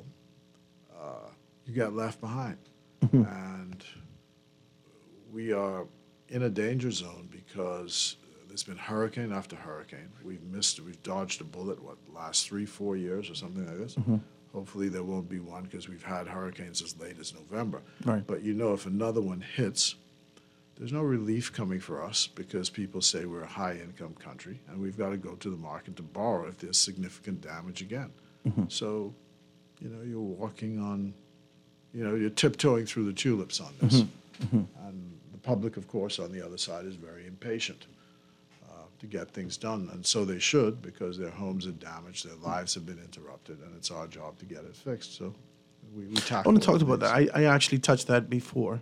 you get left behind. And we are in a danger zone because there's been hurricane after hurricane. We've dodged a bullet, last 3-4 years or something like this? Hopefully there won't be one because we've had hurricanes as late as November. Right. But if another one hits, there's no relief coming for us because people say we're a high-income country and we've got to go to the market to borrow if there's significant damage again. So, you're walking on, you're tiptoeing through the tulips on this. And the public, of course, on the other side is very impatient to get things done. And so they should, because their homes are damaged, their lives have been interrupted, and it's our job to get it fixed. So we tackle I want to talk those about things. that. I actually touched that before.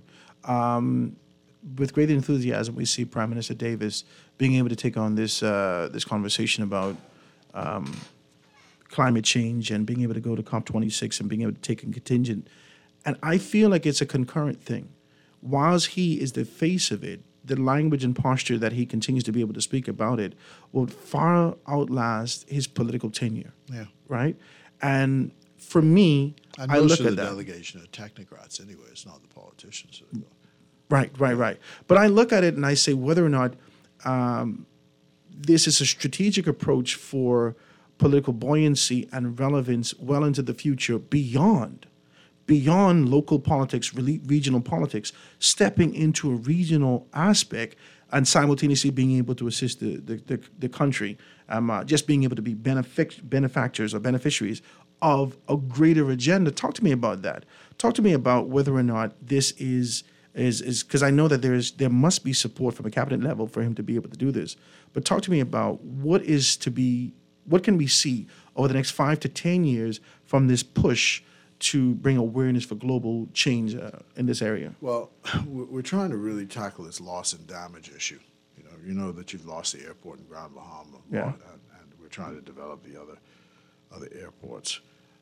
With great enthusiasm, we see Prime Minister Davis being able to take on this conversation about climate change and being able to go to COP26 and being able to take a contingent. And I feel like it's a concurrent thing. Whilst he is the face of it, the language and posture that he continues to be able to speak about it will far outlast his political tenure. Yeah. Right? And for me, And I most look of at the that. delegation are technocrats anyway. It's not the politicians. That go. Right. But I look at it and I say whether or not this is a strategic approach for political buoyancy and relevance well into the future beyond local politics, regional politics, stepping into a regional aspect and simultaneously being able to assist the country, just being able to be benefactors or beneficiaries of a greater agenda. Talk to me about that. Talk to me about whether or not this is because I know that there must be support from a cabinet level for him to be able to do this. But talk to me about what can we see over the next 5 to 10 years from this push to bring awareness for global change in this area? Well, we're trying to really tackle this loss and damage issue. You know that you've lost the airport in Grand Bahama, Yeah. and we're trying to develop the other airports.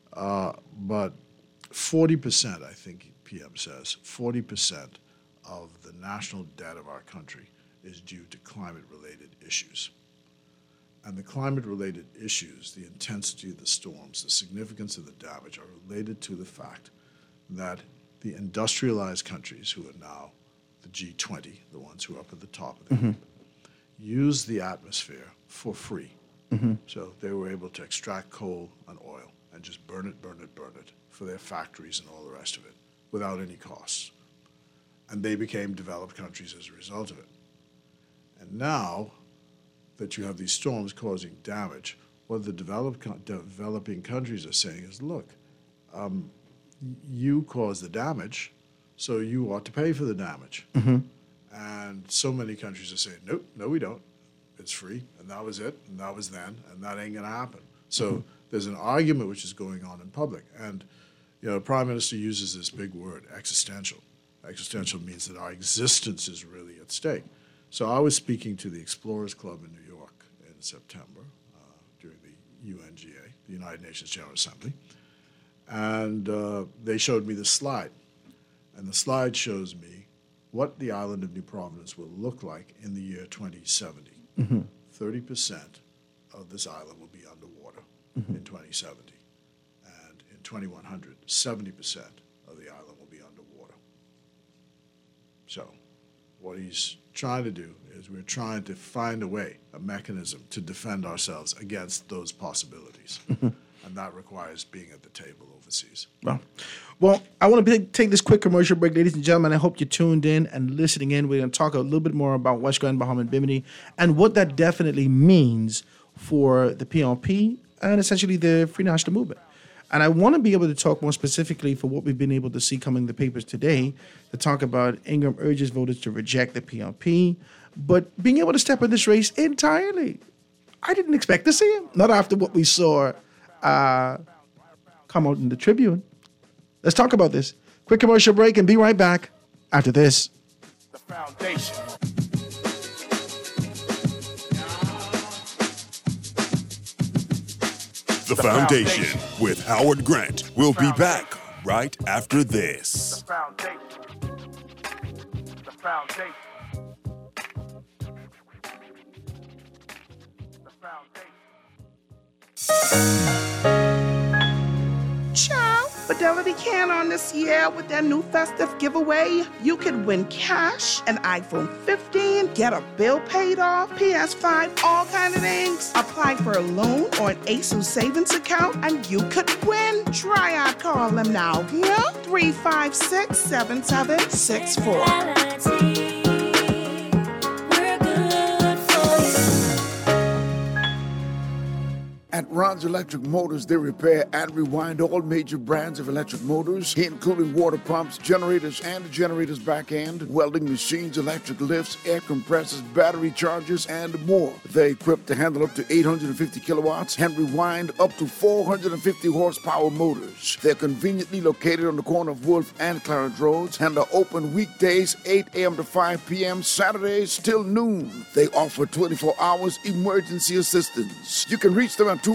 But 40%, I think PM says, 40% of the national debt of our country is due to climate-related issues. And the climate-related issues, the intensity of the storms, the significance of the damage are related to the fact that the industrialized countries, who are now the G20, the ones who are up at the top of the heap, use the atmosphere for free. So they were able to extract coal and oil and just burn it for their factories and all the rest of it without any costs. And they became developed countries as a result of it. And now that you have these storms causing damage, what the developing countries are saying is, look, you caused the damage, so you ought to pay for the damage. And so many countries are saying, nope, no, we don't. It's free, and that was it, and that was then, and that ain't going to happen. So there's an argument which is going on in public. And the Prime Minister uses this big word, existential. Existential means that our existence is really at stake. So I was speaking to the Explorers Club in New York in September during the UNGA, the United Nations General Assembly, and they showed me this slide. And the slide shows me what the island of New Providence will look like in the year 2070. 30% of this island will be underwater in 2070. And in 2100, 70% of the island will be underwater. So what he's trying to do is we're trying to find a way, a mechanism to defend ourselves against those possibilities. And that requires being at the table overseas. Well, I want to take this quick commercial break, ladies and gentlemen. I hope you tuned in and listening in. We're going to talk a little bit more about West Grand Bahama and Bimini and what that definitely means for the PLP and essentially the Free National Movement. And I want to be able to talk more specifically for what we've been able to see come in the papers today to talk about Ingram urges voters to reject the PLP, but being able to step in this race entirely. I didn't expect to see him, not after what we saw come out in the Tribune. Let's talk about this. Quick commercial break and be right back after this. The foundation. The Foundation with Howard Grant. We'll be back right after this. The foundation. The foundation. The foundation. Ciao. Fidelity can on this year with their new festive giveaway. You could win cash, an iPhone 15, get a bill paid off, PS5, all kind of things. Apply for a loan or an ASUS savings account, and you could win. Try our call them now. Here, 356-7764. At Ron's Electric Motors, they repair and rewind all major brands of electric motors, including water pumps, generators and the generator's back end, welding machines, electric lifts, air compressors, battery chargers, and more. They're equipped to handle up to 850 kilowatts and rewind up to 450 horsepower motors. They're conveniently located on the corner of Wolf and Clarence Roads and are open weekdays 8 a.m. to 5 p.m., Saturdays till noon. They offer 24 hours emergency assistance. You can reach them at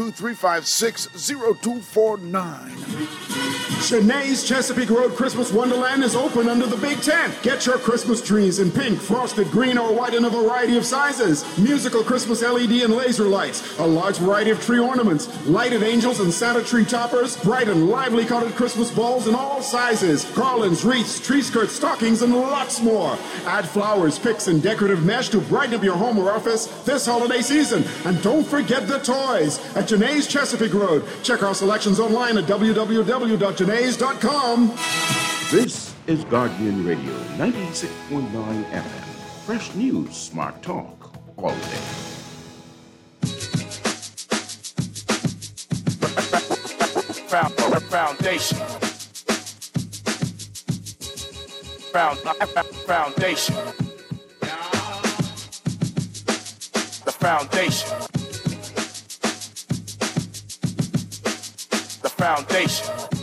242-356-0249. Cheney's Chesapeake Road Christmas Wonderland is open under the Big Tent. Get your Christmas trees in pink, frosted, green, or white in a variety of sizes. Musical Christmas LED and laser lights, a large variety of tree ornaments, lighted angels and Santa tree toppers, bright and lively colored Christmas balls in all sizes, garlands, wreaths, tree skirts, stockings, and lots more. Add flowers, picks, and decorative mesh to brighten up your home or office this holiday season. And don't forget the toys at Janae's Chesapeake Road. Check our selections online at www.janae's.com. This is Guardian Radio 96.9 FM. Fresh news, smart talk, all day. Foundation. Foundation. The foundation. The foundation.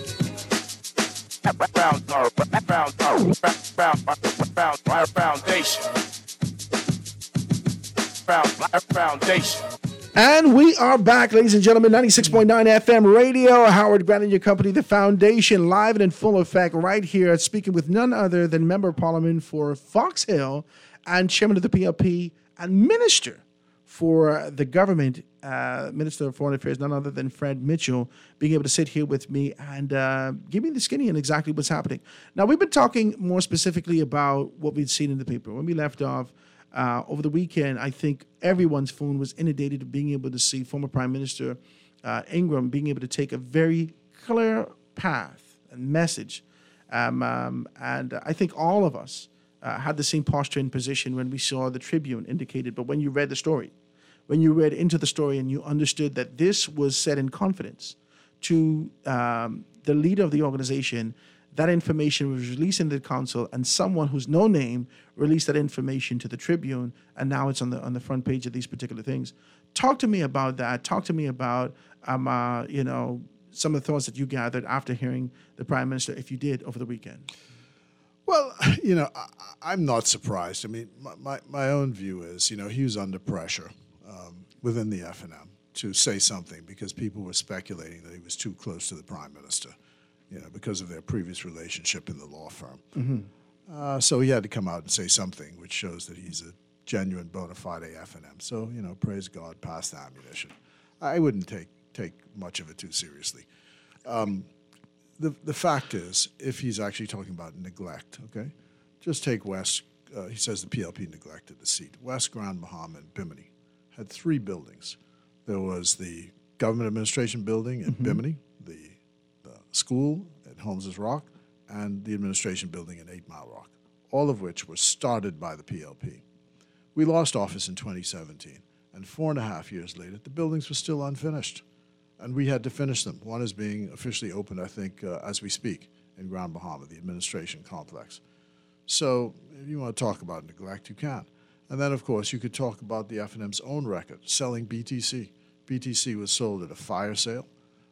Foundation. And we are back, ladies and gentlemen, 96.9 FM radio. Howard Grant and your company, The Foundation, live and in full effect right here, speaking with none other than Member of Parliament for Fox Hill and Chairman of the PLP and Minister for the government, Minister of Foreign Affairs, none other than Fred Mitchell, being able to sit here with me and give me the skinny on exactly what's happening. Now, we've been talking more specifically about what we'd seen in the paper. When we left off over the weekend, I think everyone's phone was inundated with being able to see former Prime Minister Ingram being able to take a very clear path and message. And I think all of us had the same posture and position when we saw the Tribune indicated, but when you read the story, when you read into the story and you understood that this was said in confidence to the leader of the organization, that information was released into the council, and someone who's no name released that information to the Tribune, and now it's on the front page of these particular things. Talk to me about that. Talk to me about some of the thoughts that you gathered after hearing the Prime Minister, if you did, over the weekend. Well, I'm not surprised. I mean, my own view is, he was under pressure within the FNM to say something because people were speculating that he was too close to the Prime Minister, because of their previous relationship in the law firm. Mm-hmm. So he had to come out and say something, which shows that he's a genuine bona fide FNM. So, praise God, past the ammunition. I wouldn't take much of it too seriously. The fact is, if he's actually talking about neglect, okay, just take West, he says the PLP neglected the seat. West, Grand Bahama, and Bimini had three buildings. There was the government administration building in Bimini, the school at Holmes's Rock, and the administration building in 8 Mile Rock, all of which were started by the PLP. We lost office in 2017, and 4.5 years later, the buildings were still unfinished, and we had to finish them. One is being officially opened, I think, as we speak, in Grand Bahama, the administration complex. So if you want to talk about neglect, you can. And then, of course, you could talk about the FNM's own record, selling BTC. BTC was sold at a fire sale.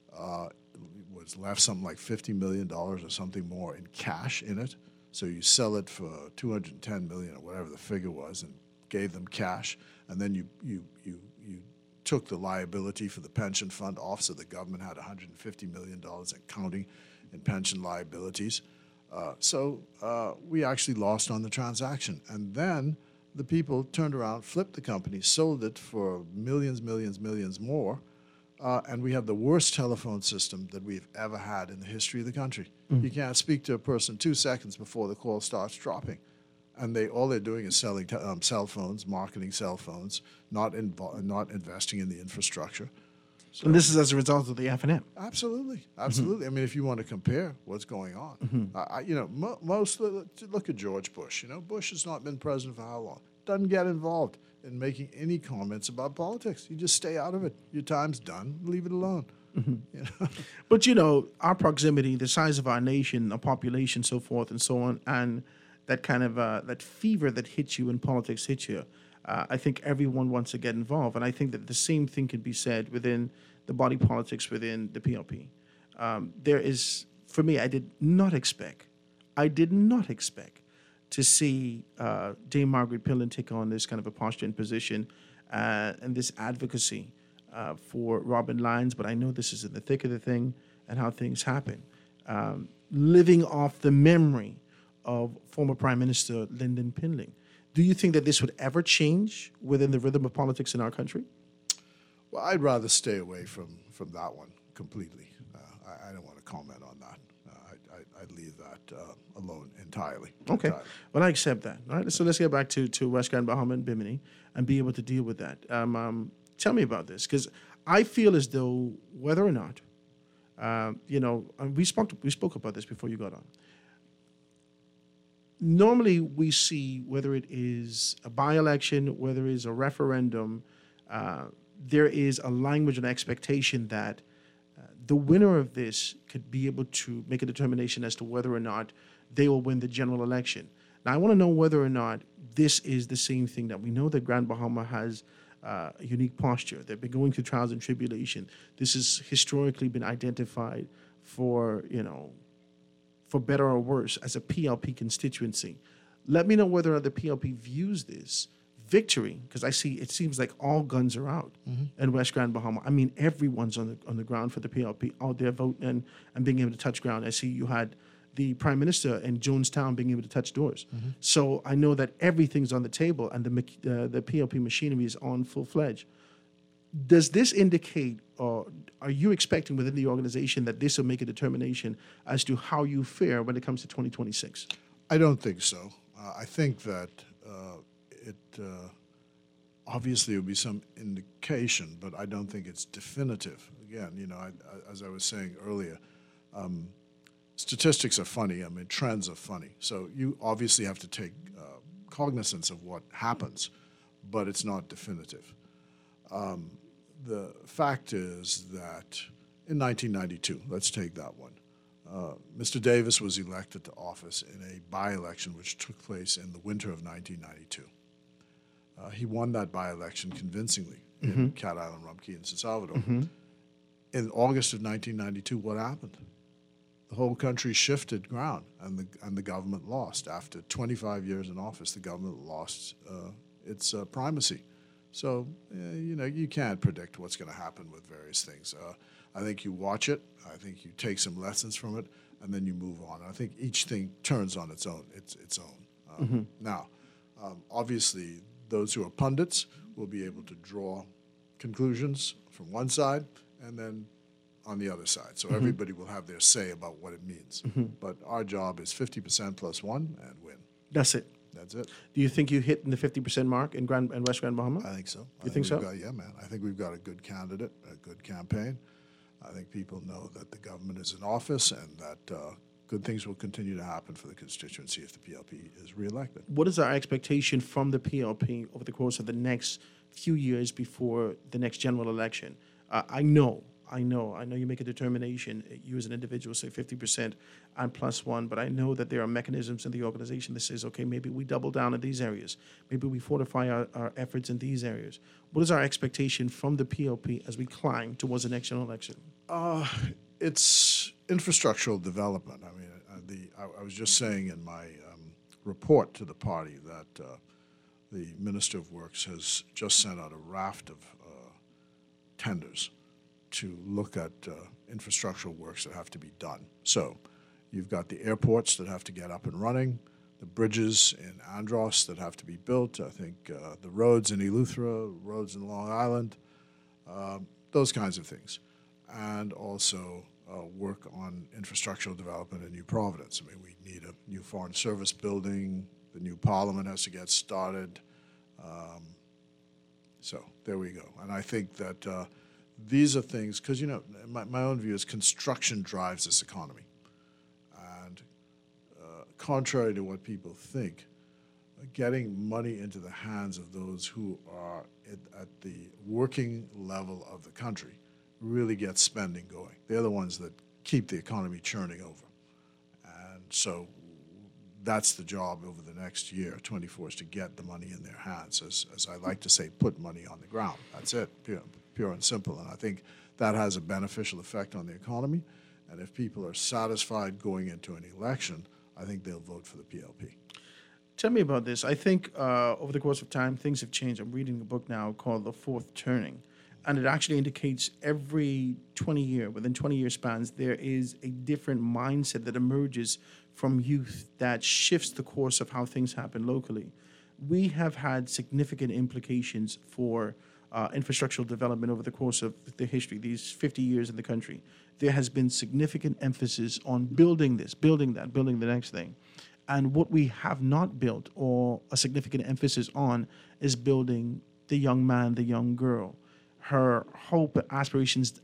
Was left something like $50 million or something more in cash in it. So you sell it for $210 million or whatever the figure was, and gave them cash, and then you took the liability for the pension fund off, so the government had $150 million and counting in pension liabilities. So we actually lost on the transaction. And then the people turned around, flipped the company, sold it for millions more, and we have the worst telephone system that we've ever had in the history of the country. You can't speak to a person 2 seconds before the call starts dropping. And all they're doing is selling cell phones, marketing cell phones, not investing in the infrastructure. So, and this is as a result of the F&M. Absolutely. I mean, if you want to compare what's going on, look at George Bush. Bush has not been president for how long? Doesn't get involved in making any comments about politics. You just stay out of it. Your time's done. Leave it alone. But our proximity, the size of our nation, our population, so forth and so on, and that kind of that fever that hits you when politics hits you. I think everyone wants to get involved, and I think that the same thing can be said within the body politics within the PLP. There is, for me, I did not expect to see Dame Margaret Pillen take on this kind of a posture and position and this advocacy for Robin Lyons, but I know this is in the thick of the thing and how things happen. Living off the memory of former Prime Minister Lyndon Pinling. Do you think that this would ever change within the rhythm of politics in our country? Well, I'd rather stay away from that one completely. I don't want to comment on that. I'd leave that alone entirely. Okay. Well, I accept that. All right. So let's get back to West Grand Bahama and Bimini and be able to deal with that. Tell me about this, because I feel as though whether or not, we spoke about this before you got on. Normally, we see whether it is a by-election, whether it is a referendum, there is a language and expectation that the winner of this could be able to make a determination as to whether or not they will win the general election. Now, I want to know whether or not this is the same thing that we know that Grand Bahama has a unique posture. They've been going through trials and tribulation. This has historically been identified for better or worse, as a PLP constituency. Let me know whether or not the PLP views this victory, because it seems like all guns are out in West Grand Bahama. I mean, everyone's on the ground for the PLP, out there voting and being able to touch ground. I see you had the Prime Minister in Jonestown being able to touch doors. So I know that everything's on the table and the PLP machinery is on full-fledged. Does this indicate, or are you expecting within the organization that this will make a determination as to how you fare when it comes to 2026? I don't think so. I think that it obviously will be some indication, but I don't think it's definitive. Again, as I was saying earlier, statistics are funny. I mean, trends are funny. So you obviously have to take cognizance of what happens, but it's not definitive. The fact is that in 1992, let's take that one, Mr. Davis was elected to office in a by-election which took place in the winter of 1992. He won that by-election convincingly in Cat Island, Rumpke, and San Salvador. In August of 1992, what happened? The whole country shifted ground, and the government lost. After 25 years in office, the government lost its primacy. So, you can't predict what's going to happen with various things. I think you watch it. I think you take some lessons from it, and then you move on. I think each thing turns on its own. Now, obviously, those who are pundits will be able to draw conclusions from one side and then on the other side. So everybody will have their say about what it means. But our job is 50% plus one and win. That's it. That's it. Do you think you hit the 50% mark in West Grand Bahama? I think so. You think so? Yeah, man. I think we've got a good candidate, a good campaign. I think people know that the government is in office and that good things will continue to happen for the constituency if the PLP is reelected. What is our expectation from the PLP over the course of the next few years before the next general election? I know you make a determination, you as an individual say 50% and plus one, but I know that there are mechanisms in the organization that says, okay, maybe we double down in these areas. Maybe we fortify our efforts in these areas. What is our expectation from the PLP as we climb towards the next general election? It's infrastructural development. I mean, I was just saying in my report to the party that the Minister of Works has just sent out a raft of tenders to look at infrastructural works that have to be done. So you've got the airports that have to get up and running, the bridges in Andros that have to be built, I think the roads in Eleuthera, roads in Long Island, those kinds of things. And also work on infrastructural development in New Providence. I mean, we need a new Foreign Service building, the new Parliament has to get started. So there we go. And I think that these are things, because, you know, my own view is construction drives this economy. And contrary to what people think, getting money into the hands of those who are at the working level of the country really gets spending going. They're the ones that keep the economy churning over. And so that's the job over the next year, 24, is to get the money in their hands. As I like to say, put money on the ground. That's it, pure and simple. And I think that has a beneficial effect on the economy. And if people are satisfied going into an election, I think they'll vote for the PLP. Tell me about this. I think over the course of time, things have changed. I'm reading a book now called The Fourth Turning, and it actually indicates every 20-year, within 20-year spans, there is a different mindset that emerges from youth that shifts the course of how things happen locally. We have had significant implications for infrastructural development over the course of the history, these 50 years in the country. There has been significant emphasis on building this, building that, building the next thing. And what we have not built, or a significant emphasis on, is building the young man, the young girl, her hope, aspirations,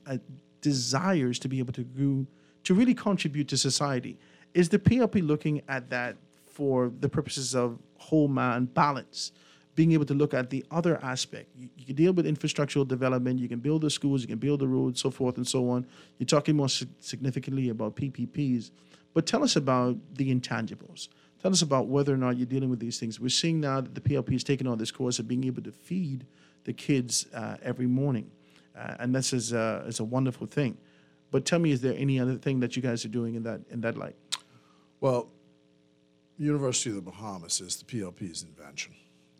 desires to be able to really contribute to society. Is the PLP looking at that for the purposes of whole man balance, being able to look at the other aspect? You can deal with infrastructural development, you can build the schools, you can build the roads, so forth and so on. You're talking more significantly about PPPs. But tell us about the intangibles. Tell us about whether or not you're dealing with these things. We're seeing now that the PLP is taking on this course of being able to feed the kids every morning. And this is a wonderful thing. But tell me, is there any other thing that you guys are doing in that light? Well, University of the Bahamas is the PLP's invention.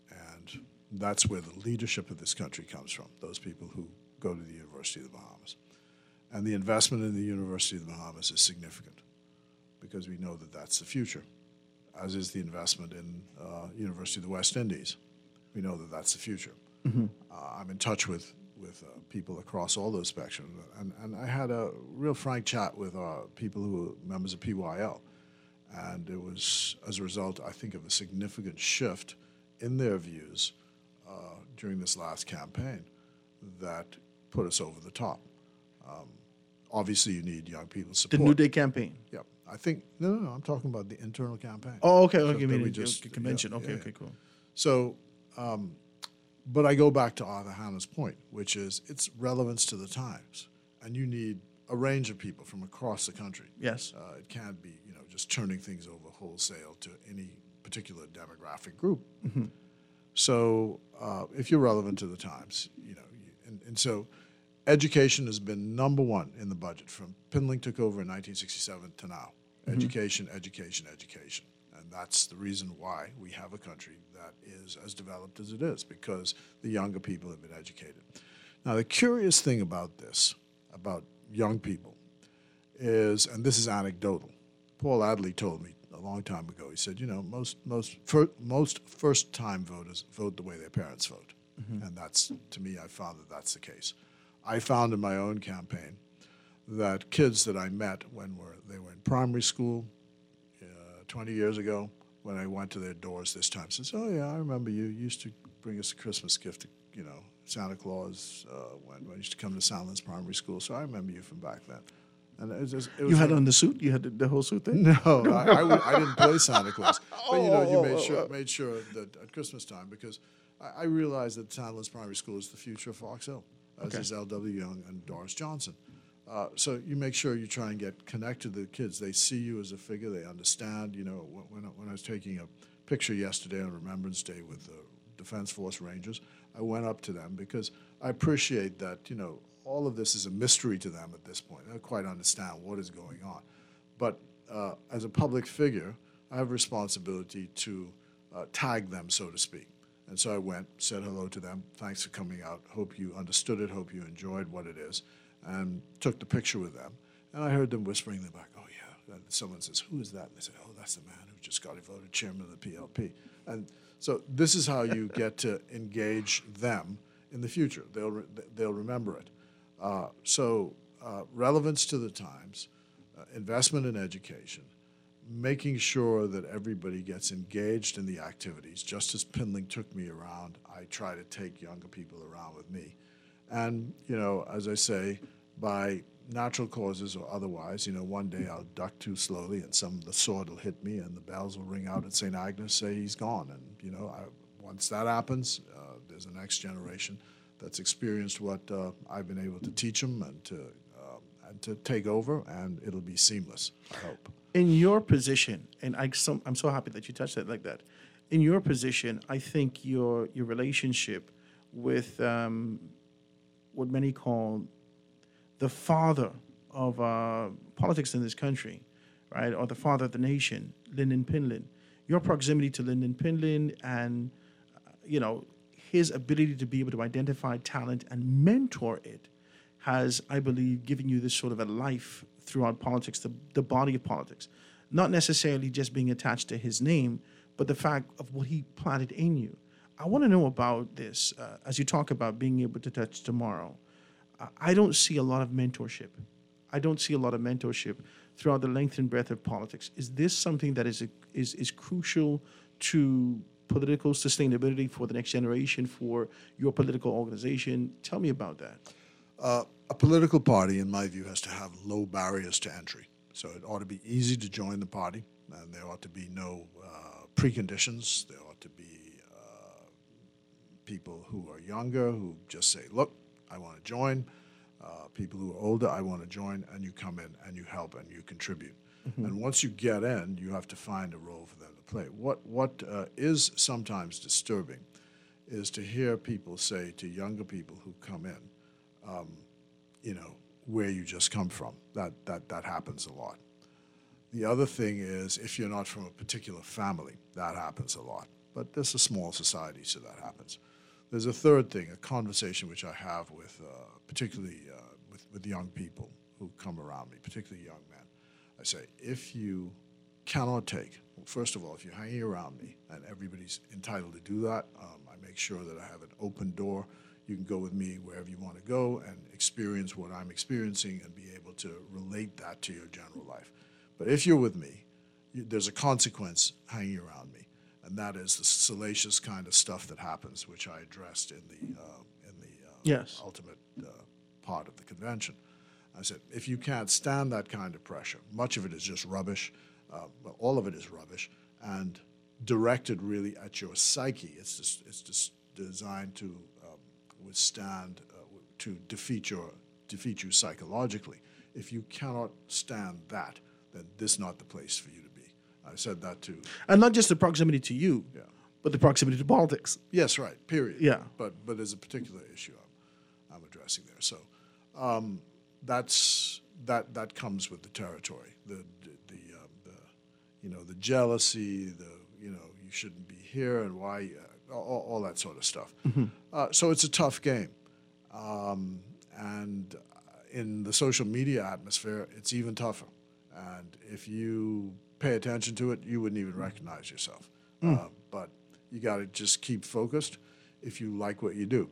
And that's where the leadership of this country comes from, those people who go to the University of the Bahamas. And the investment in the University of the Bahamas is significant, because we know that that's the future, as is the investment in University of the West Indies. We know that that's the future. Mm-hmm. I'm in touch with people across all those spectrums, and I had a real frank chat with people who are members of PYL, and it was as a result, I think, of a significant shift in their views during this last campaign that put us over the top. Obviously, you need young people's support. The New Day campaign. Yep. I think, no, I'm talking about the internal campaign. Oh, okay, So okay, that mean we just- convention. yeah, Okay, yeah, okay, yeah. cool. So, but I go back to Arthur Hanna's point, which is its relevance to the times. And you need a range of people from across the country. Yes. It can't be, just turning things over wholesale to any particular demographic group. Mm-hmm. So if you're relevant to the times, and so education has been number one in the budget from Pinling took over in 1967 to now. Mhm. Education, education, education. And that's the reason why we have a country that is as developed as it is, because the younger people have been educated. Now, the curious thing about this, about young people, is, and this is anecdotal, Paul Adley told me a long time ago, he said, most first-time voters vote the way their parents vote. Mhm. And that's, to me, I found that that's the case. I found in my own campaign that kids that I met when they were in primary school 20 years ago, when I went to their doors this time, says, "Oh yeah, I remember you used to bring us a Christmas gift, Santa Claus, when I used to come to Soundlands Primary School, so I remember you from back then." And it was You had on the suit? You had the whole suit thing? No, I didn't play Santa Claus. But you Oh. made sure that at Christmas time, because I realized that Soundlands Primary School is the future of Fox Hill, as Okay. is L.W. Young and Doris Johnson. So you make sure you try and get connected to the kids. They see you as a figure. They understand. When I was taking a picture yesterday on Remembrance Day with the Defense Force Rangers, I went up to them because I appreciate that, all of this is a mystery to them at this point. They don't quite understand what is going on. But as a public figure, I have a responsibility to tag them, so to speak. And so I went, said hello to them. Thanks for coming out. Hope you understood it. Hope you enjoyed what it is. And took the picture with them. And I heard them whispering in the back, oh, yeah. And someone says, who is that? And they say, oh, that's the man who just got voted chairman of the PLP. And so this is how you get to engage them in the future. They'll remember it. Relevance to the times, investment in education, making sure that everybody gets engaged in the activities. Just as Pinling took me around, I try to take younger people around with me. And, as I say, by natural causes or otherwise, one day I'll duck too slowly and the sword will hit me and the bells will ring out at St. Agnes, say he's gone. And, once that happens, there's a next generation that's experienced what I've been able to teach them and to take over, and it'll be seamless, I hope. In your position, and I'm so happy that you touched that like that. In your position, I think your relationship with what many call the father of politics in this country, right, or the father of the nation, Lynden Pinland. Your proximity to Lynden Pinland and, his ability to be able to identify talent and mentor it has, I believe, given you this sort of a life throughout politics, the body of politics. Not necessarily just being attached to his name, but the fact of what he planted in you. I want to know about this as you talk about being able to touch tomorrow. I don't see a lot of mentorship. I don't see a lot of mentorship throughout the length and breadth of politics. Is this something that is crucial to political sustainability for the next generation, for your political organization? Tell me about that. A political party, in my view, has to have low barriers to entry. So it ought to be easy to join the party, and there ought to be no preconditions. There ought to be people who are younger who just say, look, I want to join. People who are older, I want to join, and you come in and you help and you contribute. Mm-hmm. And once you get in, you have to find a role for them to play. What is sometimes disturbing is to hear people say to younger people who come in, where you just come from. That happens a lot. The other thing is, if you're not from a particular family, that happens a lot. But there's a small society, so that happens. There's a third thing, a conversation which I have with, particularly with young people who come around me, particularly young men. I say, if you cannot take, first of all, if you're hanging around me, and everybody's entitled to do that, I make sure that I have an open door. You can go with me wherever you want to go and experience what I'm experiencing and be able to relate that to your general life. But if you're with me, there's a consequence hanging around me, and that is the salacious kind of stuff that happens, which I addressed in the yes. ultimate part of the convention. I said, if you can't stand that kind of pressure, much of it is just rubbish, well, all of it is rubbish, and directed really at your psyche. It's just designed to withstand, to defeat you psychologically. If you cannot stand that, then this is not the place for you to be. I said that too. And not just the proximity to you, but the proximity to politics. Yes, right, period. Yeah. But there's a particular issue I'm addressing there. So that comes with the territory. The jealousy, you shouldn't be here and why, all that sort of stuff. Mm-hmm. So it's a tough game. And in the social media atmosphere, it's even tougher. And if you pay attention to it, you wouldn't even recognize yourself. But you got to just keep focused if you like what you do.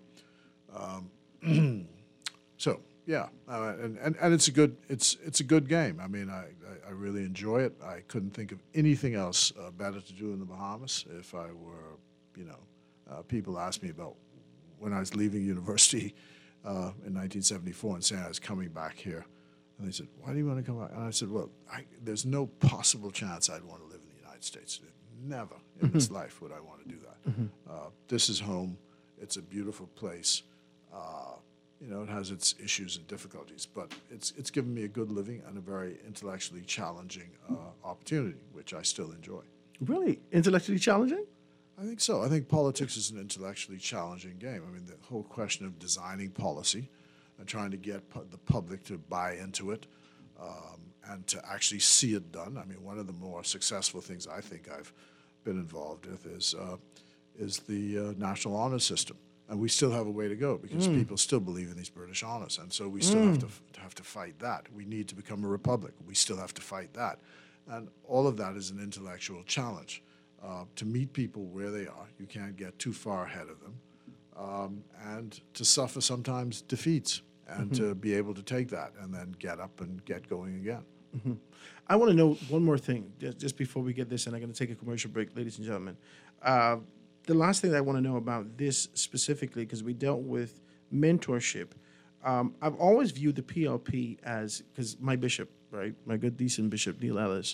So yeah, and it's a good game. I mean, I really enjoy it. I couldn't think of anything else better to do in the Bahamas. If I were, people asked me about when I was leaving university in 1974 and saying I was coming back here. And they said, why do you want to come back? And I said, well, there's no possible chance I'd want to live in the United States. Never in this life would I want to do that. Mm-hmm. This is home. It's a beautiful place. It has its issues and difficulties, but it's given me a good living and a very intellectually challenging opportunity, which I still enjoy. Really? Intellectually challenging? I think so. I think politics is an intellectually challenging game. I mean, the whole question of designing policy and trying to get the public to buy into it and to actually see it done. I mean, one of the more successful things I think I've been involved with is the National Honor System. And we still have a way to go because people still believe in these British honors. And so we still have to fight that. We need to become a republic. We still have to fight that. And all of that is an intellectual challenge. To meet people where they are, you can't get too far ahead of them, and to suffer sometimes defeats, and to be able to take that and then get up and get going again. I want to know one more thing, just before we get this, and I'm going to take a commercial break, ladies and gentlemen. The last thing that I want to know about this specifically, because we dealt with mentorship, I've always viewed the PLP as, because my bishop, right, my good, decent Bishop Neil Ellis,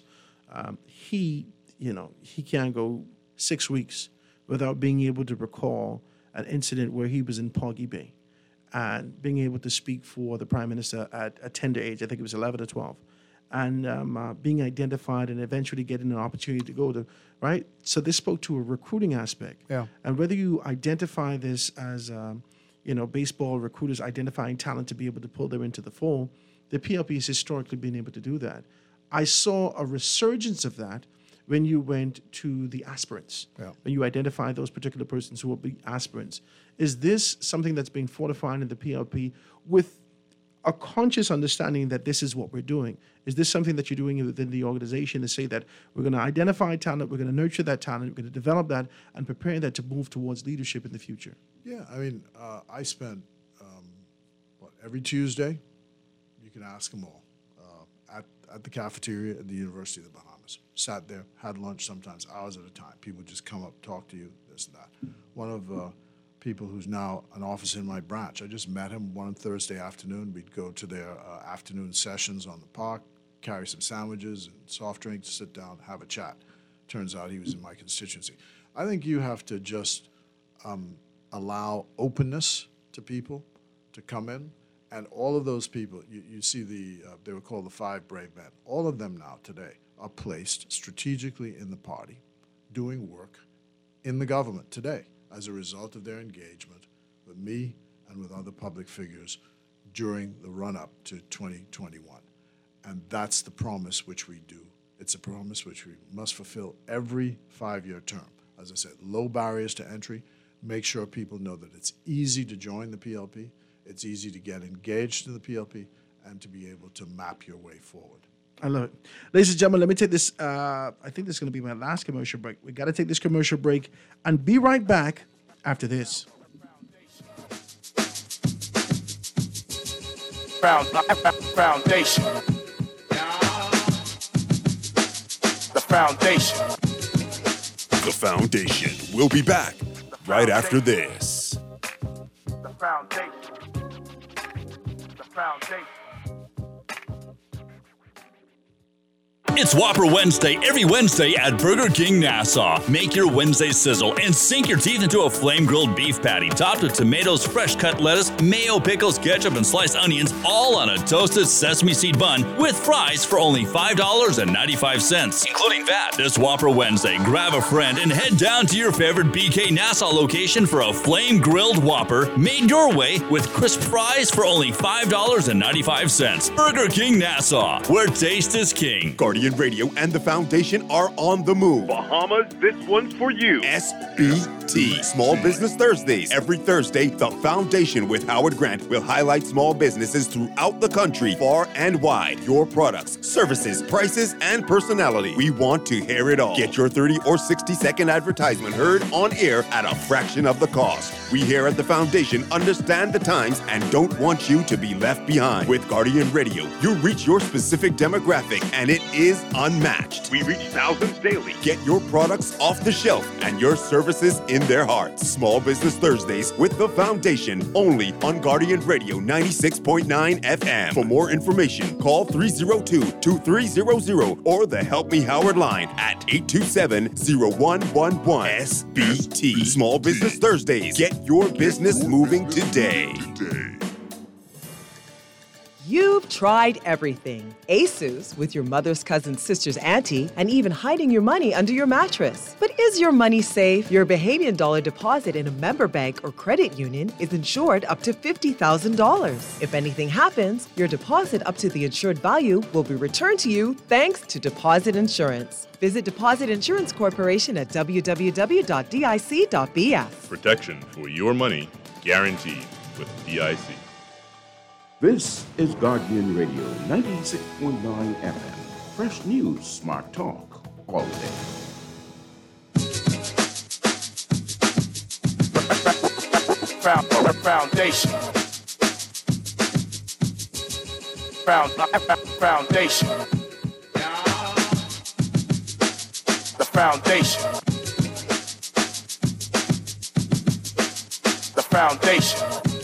he can't go 6 weeks without being able to recall an incident where he was in Poggy Bay and being able to speak for the Prime Minister at a tender age, I think it was 11 or 12, and being identified and eventually getting an opportunity to go to, right? So this spoke to a recruiting aspect. Yeah. And whether you identify this as, baseball recruiters identifying talent to be able to pull them into the fold, the PLP has historically been able to do that. I saw a resurgence of that when you went to the aspirants, when you identified those particular persons who will be aspirants. Is this something that's being fortified in the PLP with a conscious understanding that this is what we're doing? Is this something that you're doing within the organization to say that we're going to identify talent, we're going to nurture that talent, we're going to develop that, and prepare that to move towards leadership in the future? Yeah, I mean, I spent, every Tuesday, you can ask them all, at the cafeteria at the University of the Bahamas. Sat there, had lunch sometimes, hours at a time. People would just come up, talk to you, this and that. One of people who's now an officer in my branch, I just met him one Thursday afternoon. We'd go to their afternoon sessions on the park, carry some sandwiches and soft drinks, sit down, have a chat. Turns out he was in my constituency. I think you have to just allow openness to people to come in. And all of those people, you see they were called the 5 brave men. All of them now today are placed strategically in the party, doing work in the government today as a result of their engagement with me and with other public figures during the run-up to 2021. And that's the promise which we do. It's a promise which we must fulfill every 5-year term. As I said, low barriers to entry, make sure people know that it's easy to join the PLP, it's easy to get engaged in the PLP, and to be able to map your way forward. I love it. Ladies and gentlemen, let me take this. I think this is going to be my last commercial break. We got to take this commercial break and be right back after this. Foundation. The foundation. The Foundation. We'll be back right after this. The foundation. The foundation. It's Whopper Wednesday every Wednesday at Burger King Nassau. Make your Wednesday sizzle and sink your teeth into a flame-grilled beef patty topped with tomatoes, fresh cut lettuce, mayo, pickles, ketchup, and sliced onions, all on a toasted sesame seed bun with fries for only $5.95, including VAT. This Whopper Wednesday, grab a friend and head down to your favorite BK Nassau location for a flame-grilled Whopper made your way with crisp fries for only $5.95. Burger King Nassau, where taste is king. Guardian Radio and the Foundation are on the move. Bahamas, this one's for you. SBT, Small Business Thursdays. Every Thursday, the Foundation with Howard Grant will highlight small businesses throughout the country, far and wide. Your products, services, prices, and personality. We want to hear it all. Get your 30 or 60-second advertisement heard on air at a fraction of the cost. We here at the Foundation understand the times and don't want you to be left behind. With Guardian Radio, you reach your specific demographic, and it is unmatched. We reach thousands daily. Get your products off the shelf and your services in their hearts. Small Business Thursdays with the Foundation, only on Guardian Radio 96.9 FM. For more information, call 302-2300 or the Help Me Howard line at 827-0111. SBT. Small Business Thursdays. Get your business moving today. You've tried everything. ASUS, with your mother's cousin's sister's auntie, and even hiding your money under your mattress. But is your money safe? Your Bahamian dollar deposit in a member bank or credit union is insured up to $50,000. If anything happens, your deposit up to the insured value will be returned to you thanks to Deposit Insurance. Visit Deposit Insurance Corporation at www.dic.bs. Protection for your money guaranteed with DIC. This is Guardian Radio 96.9 FM. Fresh news, smart talk, all day. Foundation. Foundation. The foundation. The foundation.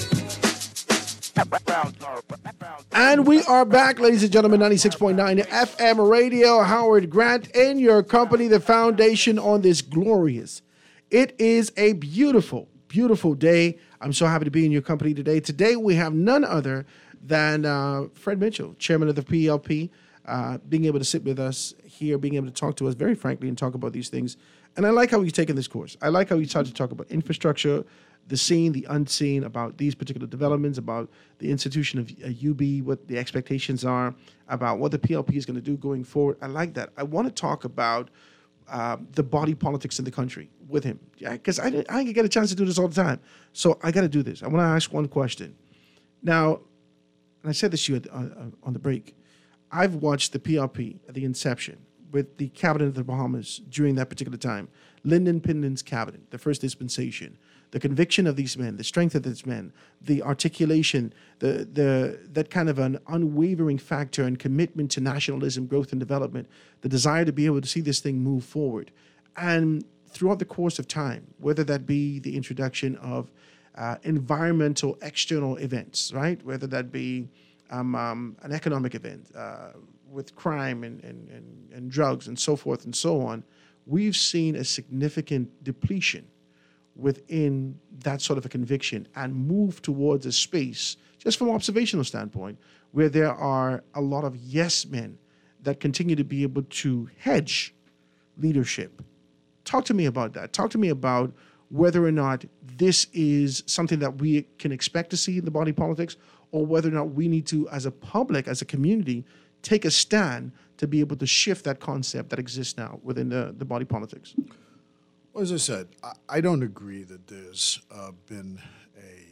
And we are back, ladies and gentlemen, 96.9 FM radio. Howard Grant in your company, the foundation, on this glorious. It is a beautiful, beautiful day. I'm so happy to be in your company today. Today we have none other than Fred Mitchell, chairman of the PLP, being able to sit with us here, being able to talk to us very frankly and talk about these things. And I like how he's taken this course. I like how he started to talk about infrastructure, the seen, the unseen, about these particular developments, about the institution of UB, what the expectations are, about what the PLP is going to do going forward. I like that. I want to talk about the body politics in the country with him, because I didn't get a chance to do this all the time. So I got to do this. I want to ask one question. Now, and I said this to you on the break, I've watched the PLP at the inception with the cabinet of the Bahamas during that particular time, Lyndon Pindon's cabinet, the first dispensation, the conviction of these men, the strength of these men, the articulation, that kind of an unwavering factor and commitment to nationalism, growth, and development, the desire to be able to see this thing move forward. And throughout the course of time, whether that be the introduction of environmental external events, right? Whether that be an economic event with crime and drugs and so forth and so on, we've seen a significant depletion within that sort of a conviction and move towards a space, just from an observational standpoint, where there are a lot of yes men that continue to be able to hedge leadership. Talk to me about that. Talk to me about whether or not this is something that we can expect to see in the body politics, or whether or not we need to, as a public, as a community, take a stand to be able to shift that concept that exists now within the body politics. Well, as I said, I don't agree that there's been a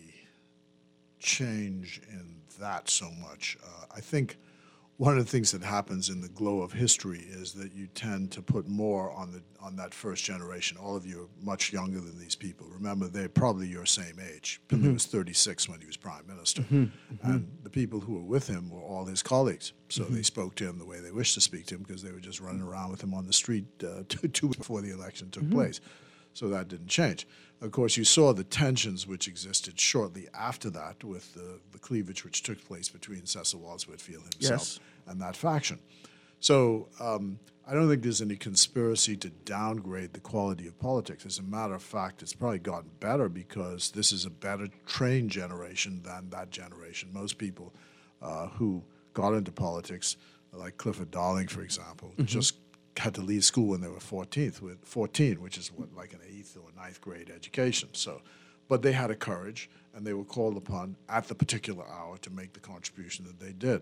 change in that so much. I think one of the things that happens in the glow of history is that you tend to put more on that first generation. All of you are much younger than these people. Remember, they're probably your same age. He was 36 when he was prime minister. And the people who were with him were all his colleagues. So they spoke to him the way they wished to speak to him, because they were just running around with him on the street 2 weeks before the election took place. So that didn't change. Of course, you saw the tensions which existed shortly after that with the cleavage which took place between Cecil Wallace Whitfield himself and that faction. So I don't think there's any conspiracy to downgrade the quality of politics. As a matter of fact, it's probably gotten better because this is a better trained generation than that generation. Most people who got into politics, like Clifford Darling, for example, just had to leave school when they were 14, which is like an 8th or 9th grade education. So, but they had a courage, and they were called upon at the particular hour to make the contribution that they did.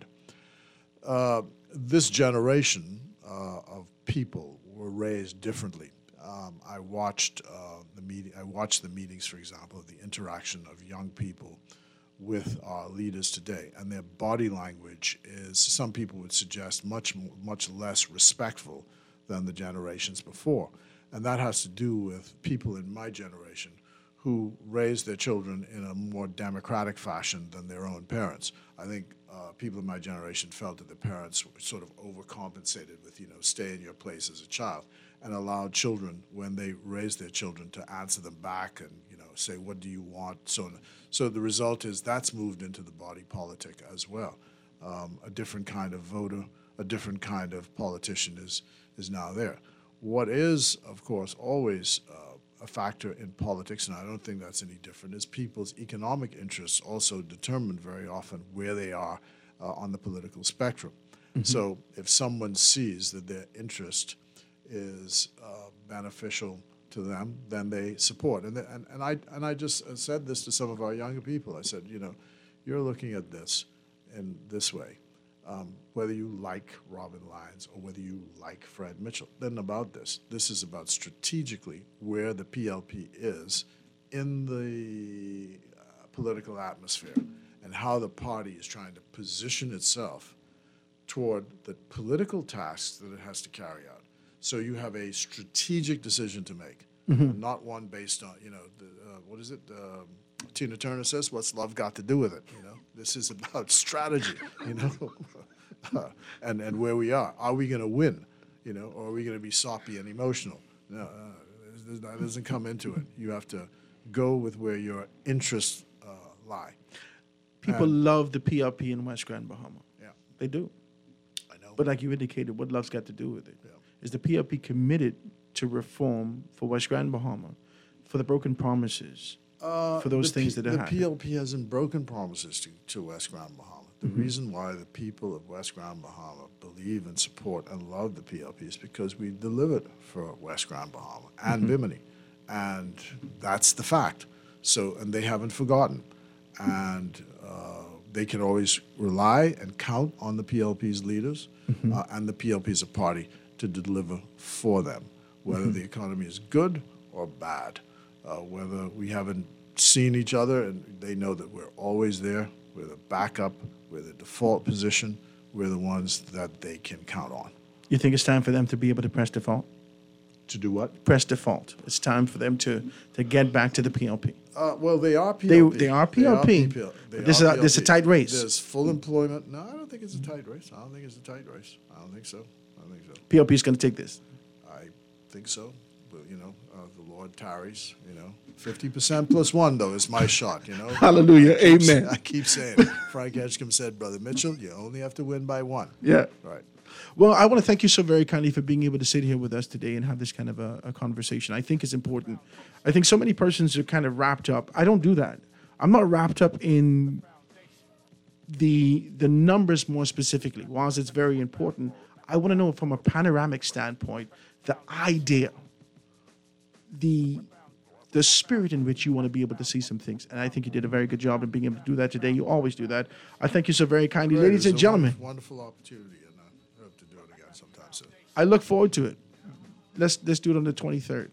This generation of people were raised differently. I watched the meetings, for example, the interaction of young people with our leaders today, and their body language is, some people would suggest, much less respectful than the generations before. And that has to do with people in my generation who raised their children in a more democratic fashion than their own parents. I think people in my generation felt that the parents were sort of overcompensated with, stay in your place as a child, and allowed children, when they raised their children, to answer them back and, say, what do you want? So the result is that's moved into the body politic as well. A different kind of voter, a different kind of politician is now there. What is, of course, always a factor in politics, and I don't think that's any different, is people's economic interests also determine very often where they are on the political spectrum. So if someone sees that their interest is beneficial to them, then they support. And I just said this to some of our younger people. I said, you're looking at this in this way. Whether you like Robin Lyons or whether you like Fred Mitchell, then about this. This is about strategically where the PLP is in the political atmosphere and how the party is trying to position itself toward the political tasks that it has to carry out. So you have a strategic decision to make, not one based on, what is it? Tina Turner says, "What's love got to do with it?" This is about strategy, and where we are. Are we going to win, or are we going to be soppy and emotional? No, that doesn't come into it. You have to go with where your interests lie. People love the PLP in West Grand Bahama. Yeah, they do. I know. But like you indicated, what love's got to do with it? Is the PLP committed to reform for West Grand Bahama, for the broken promises, for those things that have happened? The PLP hasn't broken promises to West Grand Bahama. The reason why the people of West Grand Bahama believe and support and love the PLP is because we delivered for West Grand Bahama and Bimini, and that's the fact. So, and they haven't forgotten, and they can always rely and count on the PLP's leaders and the PLP as a party to deliver for them, whether the economy is good or bad, whether we haven't seen each other, and they know that we're always there. We're the backup, we're the default position, we're the ones that they can count on. You think it's time for them to be able to press default? To do what? Press default. It's time for them to get back to the PLP. Well, they are PLP. They are PLP. This is a tight race. There's full employment. No, I don't think it's a tight race. I don't think I don't think so. PLP is going to take this. I think so. But, the Lord tarries, 50% plus one, though, is my shot, Hallelujah. Amen. I keep saying it. Frank Edgecombe said, Brother Mitchell, you only have to win by one. Yeah. Right. Well, I want to thank you so very kindly for being able to sit here with us today and have this kind of a conversation. I think it's important. I think so many persons are kind of wrapped up. I don't do that. I'm not wrapped up in the numbers more specifically. Whilst it's very important, I want to know from a panoramic standpoint, the idea, the spirit in which you want to be able to see some things. And I think you did a very good job in being able to do that today. You always do that. I thank you so very kindly. Great. Ladies and gentlemen. Wonderful opportunity, and I hope to do it again sometime soon. I look forward to it. Let's do it on the 23rd.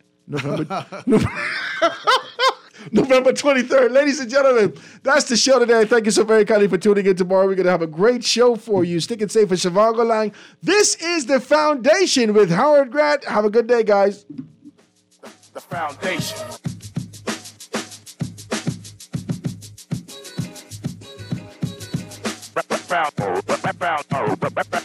November 23rd. Ladies and gentlemen, that's the show today. Thank you so very kindly for tuning in tomorrow. We're going to have a great show for you. Stick it safe for Siobhan Golang. This is The Foundation with Howard Grant. Have a good day, guys. The Foundation. Foundation.